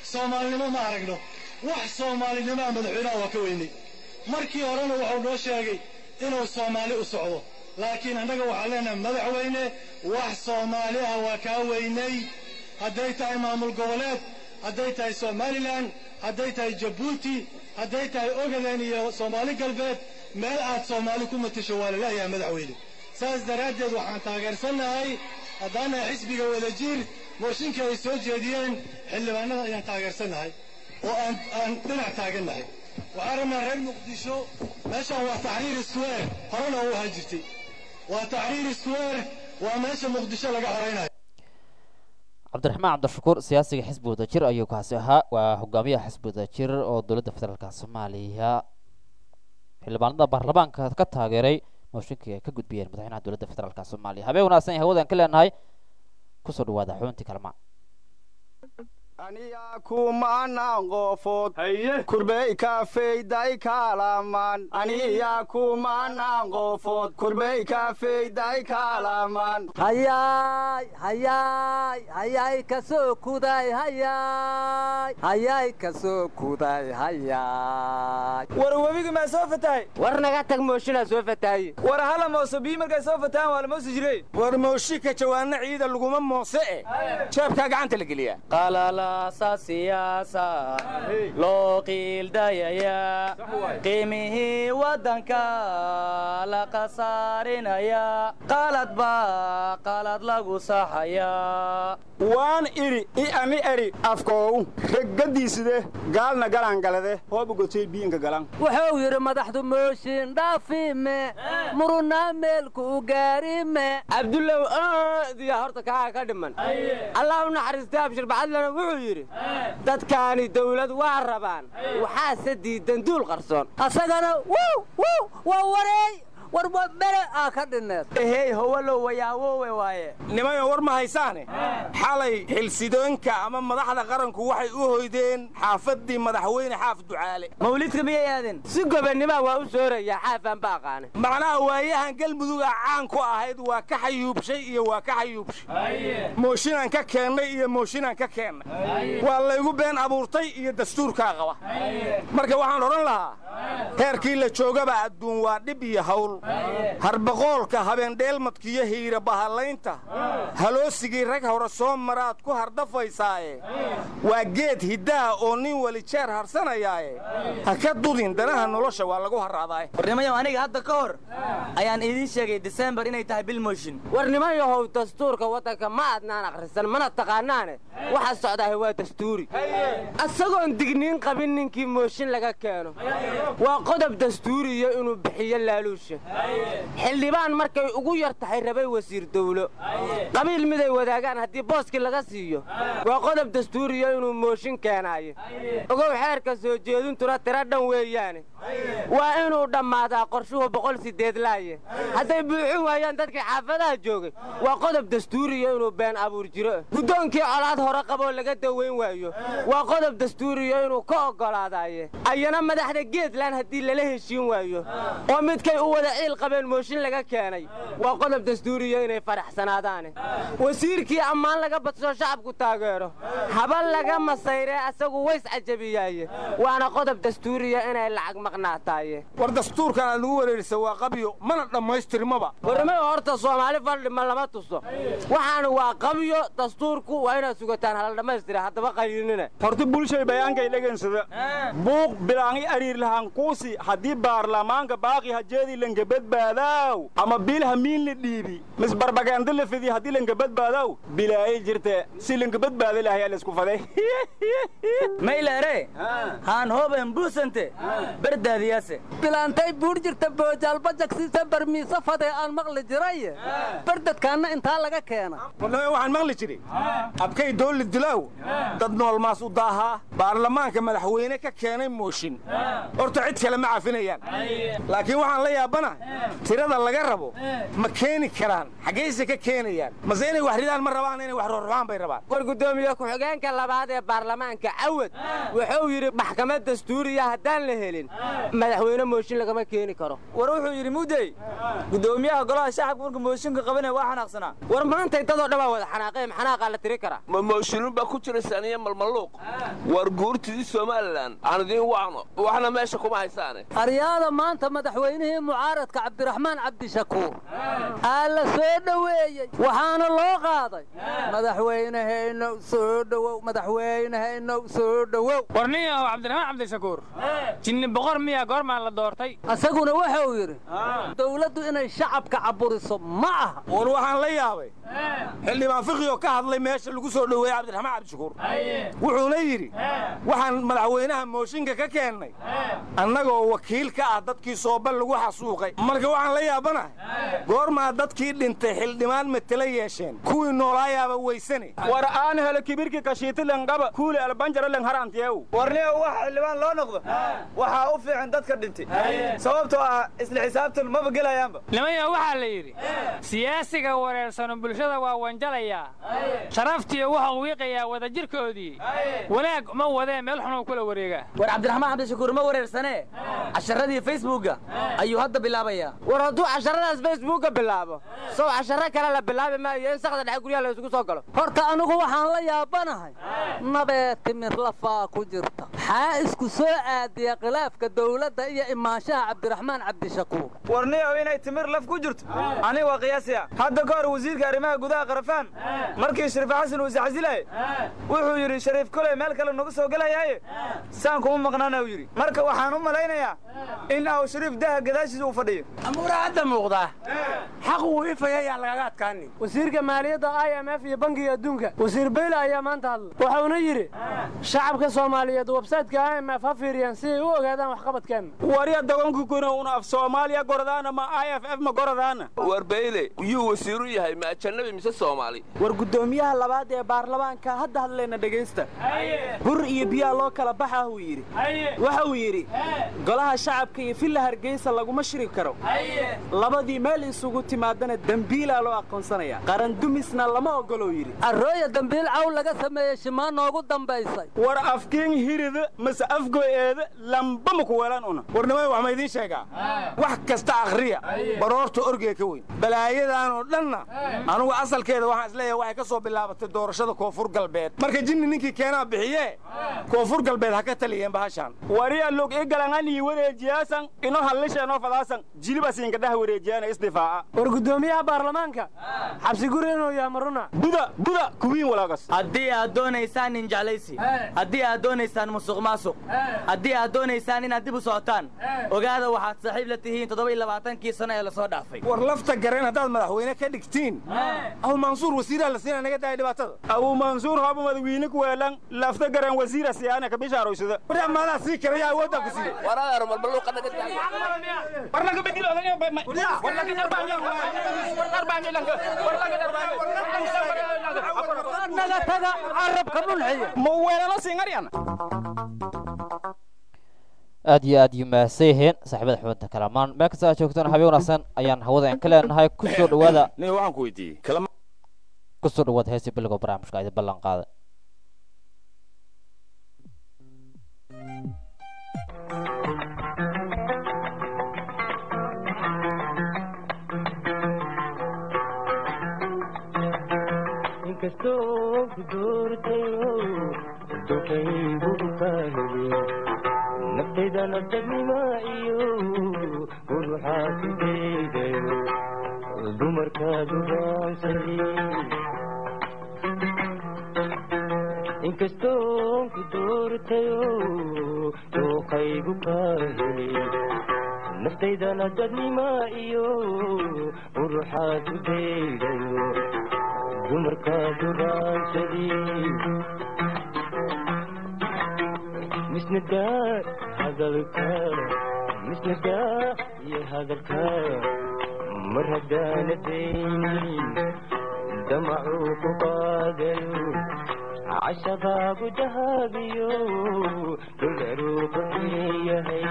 soomaalinimo ma aragno wax soomaalinimaa madaxweynaha waa ka weynay markii horena wuxuu noo sheegay inuu soomaali u socdo laakiin annaga waxaan leenahay madaxweyne wax soomaali ah waa kaa weynay hadday tahay maamul goboleed hadday tahay somalilan hadday tahay jabuuti hadday tahay ogaden iyo soomaali galbeed meel aad soomaali ku matasho waa laleeyahay madaxweyne saas daraaddeed waxaan taageersannahay haddaanahay xisbiga wadajir mooshinka ay soo jeediyeen xildhibaanada ayaan taageersannahay oo aan aan dhinac taagannahay waxaan rabnaa reer muqdisho meeshaan waa taxriir square horena u ahaan jirtay waa taxriir square waa meesha muqdisho laga xoraynayo cabdiraxmaan cabdishakuur siyaasiga xisbi wadajir ayuu kaasi ahaa waa hogaamiyaha xisbi wadajir oo dowladda federaalka soomaaliya xildhibaanada baarlamaanka ka taageeray mooshinkii ay ka gudbiyeen madaxweynaha dowladda federaalka soomaaliya habeen wanaagsan yahay hawadaan ka leenahay kusoo dhawaada xubintii kalma aniya kumanaan qofood kurbey kafeyday kaalaman aniya kumanaan qofood kurbey kafeyday kaalaman hayay hayay hayay kasoo kuday hayay hayay kasoo kuday hayay war webiga ma soo fatahay war naga tag mooshina soo fatahay war hala mooso bii markay soo fataan waa la moosi jiray war mooshika jawaana ciida laguma moose eh jeebka gacanta la geliya qalala siyaasa loo qiildayaya qiimihii waddanka la khasaarinaya qalad baa qalad lagu saxaya waan iri i ani eri afkoow reggadiiside gaalna galaan galade hooba gotay biinka galan wuxuu yidhi madaxdu mooshin dhaafime murunaa meelku u gaarime cabdullow diya horta kaa ka dhiman allah u naxariistay abshir bacadlana wuxuu yidhi dadkaani dawlad waa rabaan waxaase diidan duul qarsoon asagana wow wow waa wareey war bere aa ka dhineed ehey howalow wayaawowe waaye nimayo war ma haysaane xalay xilsidoonka ama madaxda qaranku waxay u hoydeen xaafaddii madaxweyne xaaf ducaale mawlidka miyay aadeen si gobannima waa u soorayaa xaafaan ba aqaane macnaha waayahan galmuduga caan ku ahayd waa ka xayuubshay iyo waa ka xayuubshay mooshinaan ka keennay iyo mooshinaan ka keennay waa laygu been abuurtay iyo dastuurkaa qaba marka waxaan odhan lahaa heerkii la joogaba adduun waa dhib iyo hawl harbaqoolka habeendheelmadkiyo hiira bahalaynta haloosigii rag hore soo maraad ku hardafaysaaye waa geed hiddaha oo nin weli jeer harsanayaaye ha ka dudin danaha nolosha waa lagu harraadaaye warnimayow aniga hadda ka hor ayaan idiin sheegay disembar inay tahay bil mooshin warnimayahow dastuurka waddanka ma adnaan akhrisan mana taqaanaane waxa socdaahe waa dastuuri asagoon digniin qabin ninkii mooshin laga keeno waa qodob dastuuriyo inuu bixiyo laaluusha xildhibaan markay ugu yar tahay rabay wasiir dawlo qabiil miday wadaagaan haddii booskii laga siiyo waa qodob dastuuriyo inuu mooshin keenaayo ogow xeerka soo jeedintuna tira dhan weeyaane waa inuu dhammaadaa qorshuhu boqol sideed laaye hadday buuxin waayaan dadkii xaafadaha joogay waa qodob dastuuriyo inuu been abuur jiro guddoonkii colaad hore qaboo laga dawayn waayo waa qodob dastuuriyo inuu ka oggolaadaaye ayana madaxda geedland haddii lala heshiin waayo oo midkay u wada ciil qabeen mooshin laga keenay waa qodob dastuuriyo inay faraxsanaadaane wasiirkii ammaan laga badsoo shacabku taageero haba laga masayree asagu ways cajabiyaaye waana qodob dastuuriya inay lacag maqnaataaye war dastuurkan aad lagu wareerisa waa qabyo mana dhammaystirmaba warmay horta soomaali faldhima lama tuso waxaana waa qabyo dastuurku waa inaad sugataan hala dhammaystira haddaba qaylinina horta bulshay bayaankay dhegensada buuq bilaangi ariir lahaan kuusi haddii baarlamaanka baaqi hajeedii lanka badbaadaaw ama biilha miin la dhiibi mis barbagaanda la fidi haddii lanka badbaadaaw bilaayay jirte si lanka badbaada lahayaa la isku faday maylere haan hooben buusante bardaadiyaase bilaantay buur jirta boojaalbajagsiisa barmiisa fadee aan maqli jiray bardadkaanna intaa laga keena warnamay waxaan maqli jiray abkay doolli dilaaw dad noolmaas u daahaa baarlamaanka madaxweyne ka keenay mooshin horta cid kale ma cafinayaan laakiin waxaan la yaabana tirada laga rabo ma keeni karaan xaggayse ka keenayaan mase inay wax ridaan ma rabaan inay wax ruuxruxaan bay rabaan war guddoomiye ku-xigeenka labaad ee baarlamaanka cawad wuxuu yidhi maxkamad dastuuriya haddaan la helin madaxweyne mooshin lagama keeni karo war wuxuu yidhi mudey gudoomiyaha golaha shacabka marka mooshinka qabanaya waa xanaaqsanaa war maantay dadoo dhan baa wada xanaaqeen xanaaqa la tiri karaa ma mooshinun baa ku jira saniya malmaluuq war guurtidii Soomaaliland aan idin wacno waxna meesha kuma haysaane aryaada maanta madaxweynihii mucaaradka Cabdiraxmaan Cabdishakuur ala soo dhaweeyay waxaana loo qaaday madaxweynaheena soo dhawow madaxweynaheena soo dhawow warniyo Cabdiraxmaan Cabdishakuur jinni boqor miya goorma la doortay asaguna waxa uu yiri dawladdu inay shacabka caburiso ma aha war waxaan la yaabay xildhibaan fiqiyo ka hadlay meesha lagu soo dhaweeyay Cabdiraxmaan Cabdishakuur wuxuu la yiri waxaan madaxweynaha mooshinka ka keenay annagoo wakiil ka ah dadkii Soomaal lagu xasuuqay marka waxaan la yaabanahay goorma dadkii dhintay xildhibaan matala yeesheen kuwii noolaayaaba weysane war aan helo kibirki kashiiti langaba kuule albanjara lang harantiyow warniyo wax xildhibaan loo noqdo waxa u fiican dadka dhintay sababtoo ah isla xisaabtan ma bagelayaanba nimaya waxa la yiri siyaasiga wareersan bulshada waa wanjalaya sharaftii waxa uu wiiqayaa wada jirkoodii wanaag ma wadee meel xun kula wareega war Cabdiraxmaan Cabdishakuur ma wareersane casharadii Facebooka ayuu hadda bilaabaya war hadduu casharadaas Facebooka bilaabo soo casharo kale la bilaabi maayo in saxda dhex guryaha la isku soo galo horta anigu waxaan la yaabanahay nabee timir lafaa ku jirta xaa isku soo aadiya khilaafka dawladda iyo imaanshaha Cabdiraxmaan Cabdishakuur warniyo inay timir laf ku jirto aniga waa qiyaasiya hadda ka hor wasiirka arrimaha gudaha qarafaan markii Shariif Xasan uu saxsilay wuxuu yiri Shariif kale meel kale nagu soo galayay saan kuma maqnaana uu yiri marka waxaan u malaynayaa in uu Shariif daa gadaashiisa uu fadhiyo amura hadda muuqda xaq uu ifayay laga adkaani wasiirka maaliyadda I M F iyo bangiga adduunka wasiir Bayla ayaa maanta hadlay wuxuuna yiri shacabka Soomaaliyeed website-ka I M F ha fiiriyaan si ay u ogaadaan wax qabadkeena wariya dagoonku kuna una af Soomaaliya goradaana ma I M F ma goradaana war Bayle uu wasiiru yahay ma ajnabi mise Soomaali war gudoomiyaha labaad ee baarlamaanka hadda hadlayna dhageysta bur iyo biya loo kala baxa uu yiri waxa uu yiri golaha shacabka iyo filla Hargeysa laguma shiri karo labadii meel isugu timaadana dambiila loo aqoonsanaya qaran dumisna lama ogolo yiri arooya dambiil caw laga sameeyay shimaan noogu dambaysay war afkiin hirida masa afgooyeeda lamba ma ku weelan una warnimada wax ma idin sheegaa wax kasta akhriya baroorta orgey ka weyn balaayadan oo dhanna anigu asalkeeda waxaan isleeyahay waxay ka soo bilaabatay doorashada koonfur galbeed marka jinni ninkii keenaa bixiye koonfur galbeed ha ka taliyeen bahashan wariya log ee galangani wareejiyaasan ino halisheenoo fadaasan jilibasiin ka dhaha wareejiyana isdifaaca war gudoomiyaha baarlamaanka xabsi guri inuu yahay maruna buda buda kuwiin walaagas haddii aad doonaysaan in jeclaysi haddii aad doonaysaan musuq maasuq haddii aad doonaysaan inaad dib u socotaan ogaada waxaad saaxiib la tihiin toddoba iyo labaatankii sano ee la soo dhaafay war lafta gareen haddaad madaxweyne ka dhigtiin aw mansuur wasiiraha la siina naga daaya dhibaatada aw mansuur haba madaxweyne ku weelan lafta gareen wasiira siyaana ka bishaaroysada war maadaa sii karaya awoodda ku sii waraar malmaluuqa naga daaya war laga bedelo war laga darbaayo war darbaayo war laga darbaayo naga taga arabka dhulxiya ma weelano siingariyana aad iyo aad yumaasayheen saaxiibada xubinta kalamaan meel kasta aad joogtaan habeen wanaagsan ayaan hawada in ka leenahay ku soo dhawaada nin waxaan ku weydiiyey kalamaan ku soo dhawaada heesi bilowga barnaamijka ay ballan qaaday inkastoo ku doortayo dukaygu fahmi naftaydana dadnima iyo ruuxaa ku deegayo dumarkaadu raansay inkastoo ku doortayo dukaygu fahmi naftaydana dadnima iyo ruuxaa ku deegayo dumarkaadu raansay misnada hadalka misnada iyo hadalka mar haddaana daynin damacuu ku qaadayo cashaqaagu dahabiyo dhularuu buxiyahay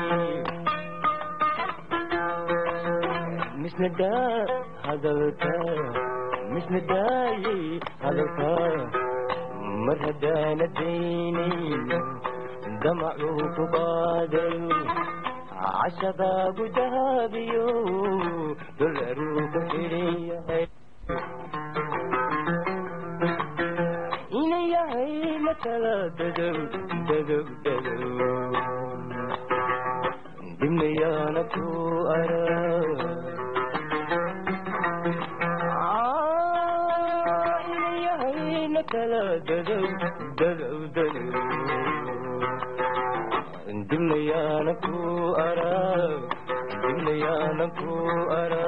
misnada hadalka misnadaaye hadalka mar haddaana daynin damacuu ku qaadayo عشباب ذهبيو دولارو كفرية إنا يا هيلا كلا ددو ددو ددو دمنا يا نكو أرى كلا ددو ددو ددو دمنا يا نكو أرى دمنا يا نكو أرى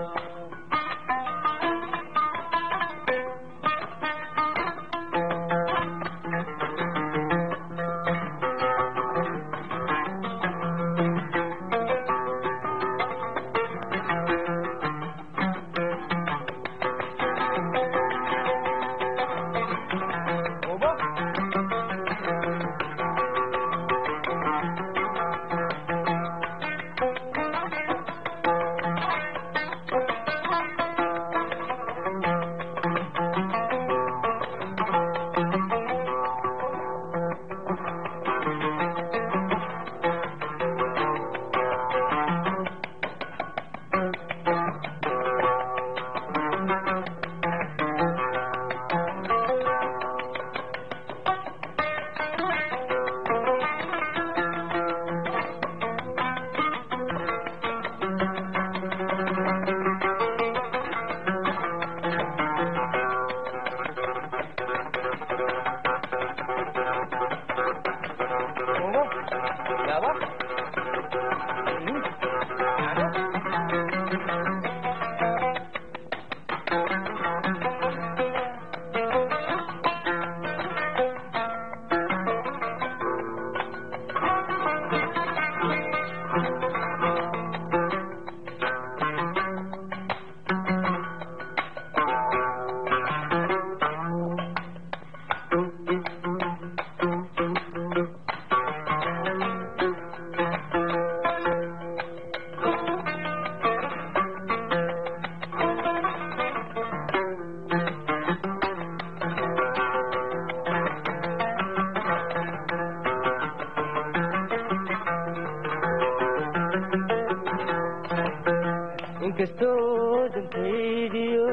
inkastoo dantaydiyo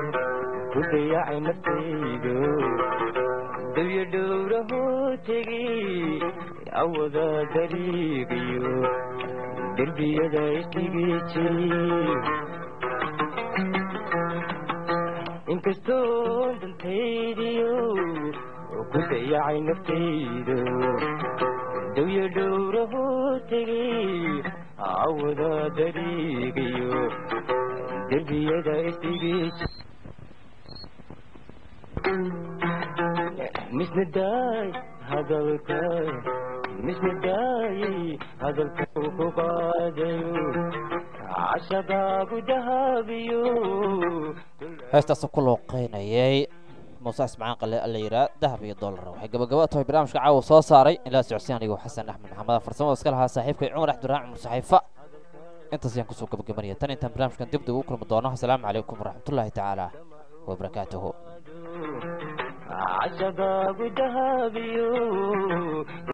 ku dayacay naftaydo dabya dhowrahoo tegi awada dariiqiyo derbiyada isdhigi jiri inkastoo dantaydiyo ku dayacay naftaydo dabya dhowrahoo tegi awada dariiqiyo derbiyada isdhigi misna daay hadalka misna daayay hadalka ku qaadayo cashadaagu dahabiyo heestaasoo ku looqeynayay muuse ismacaan qale la yiraa dahab iyo dollar waxay gabagaba tahay barnaamijka caawa soo saaray ilaa socodsiin anigoo xasan axmed maxamed farsamada iska lahaa saaxiibkay cumar axduraan cumar saxiifa intaas ayaan kusoo gabagabanaya tan intaan barnaamijkan dib dib ugu kulmi doono asalaamu calaykum waraxmatullaahi tacaala wabarakaatuhu عشباب ذهبيو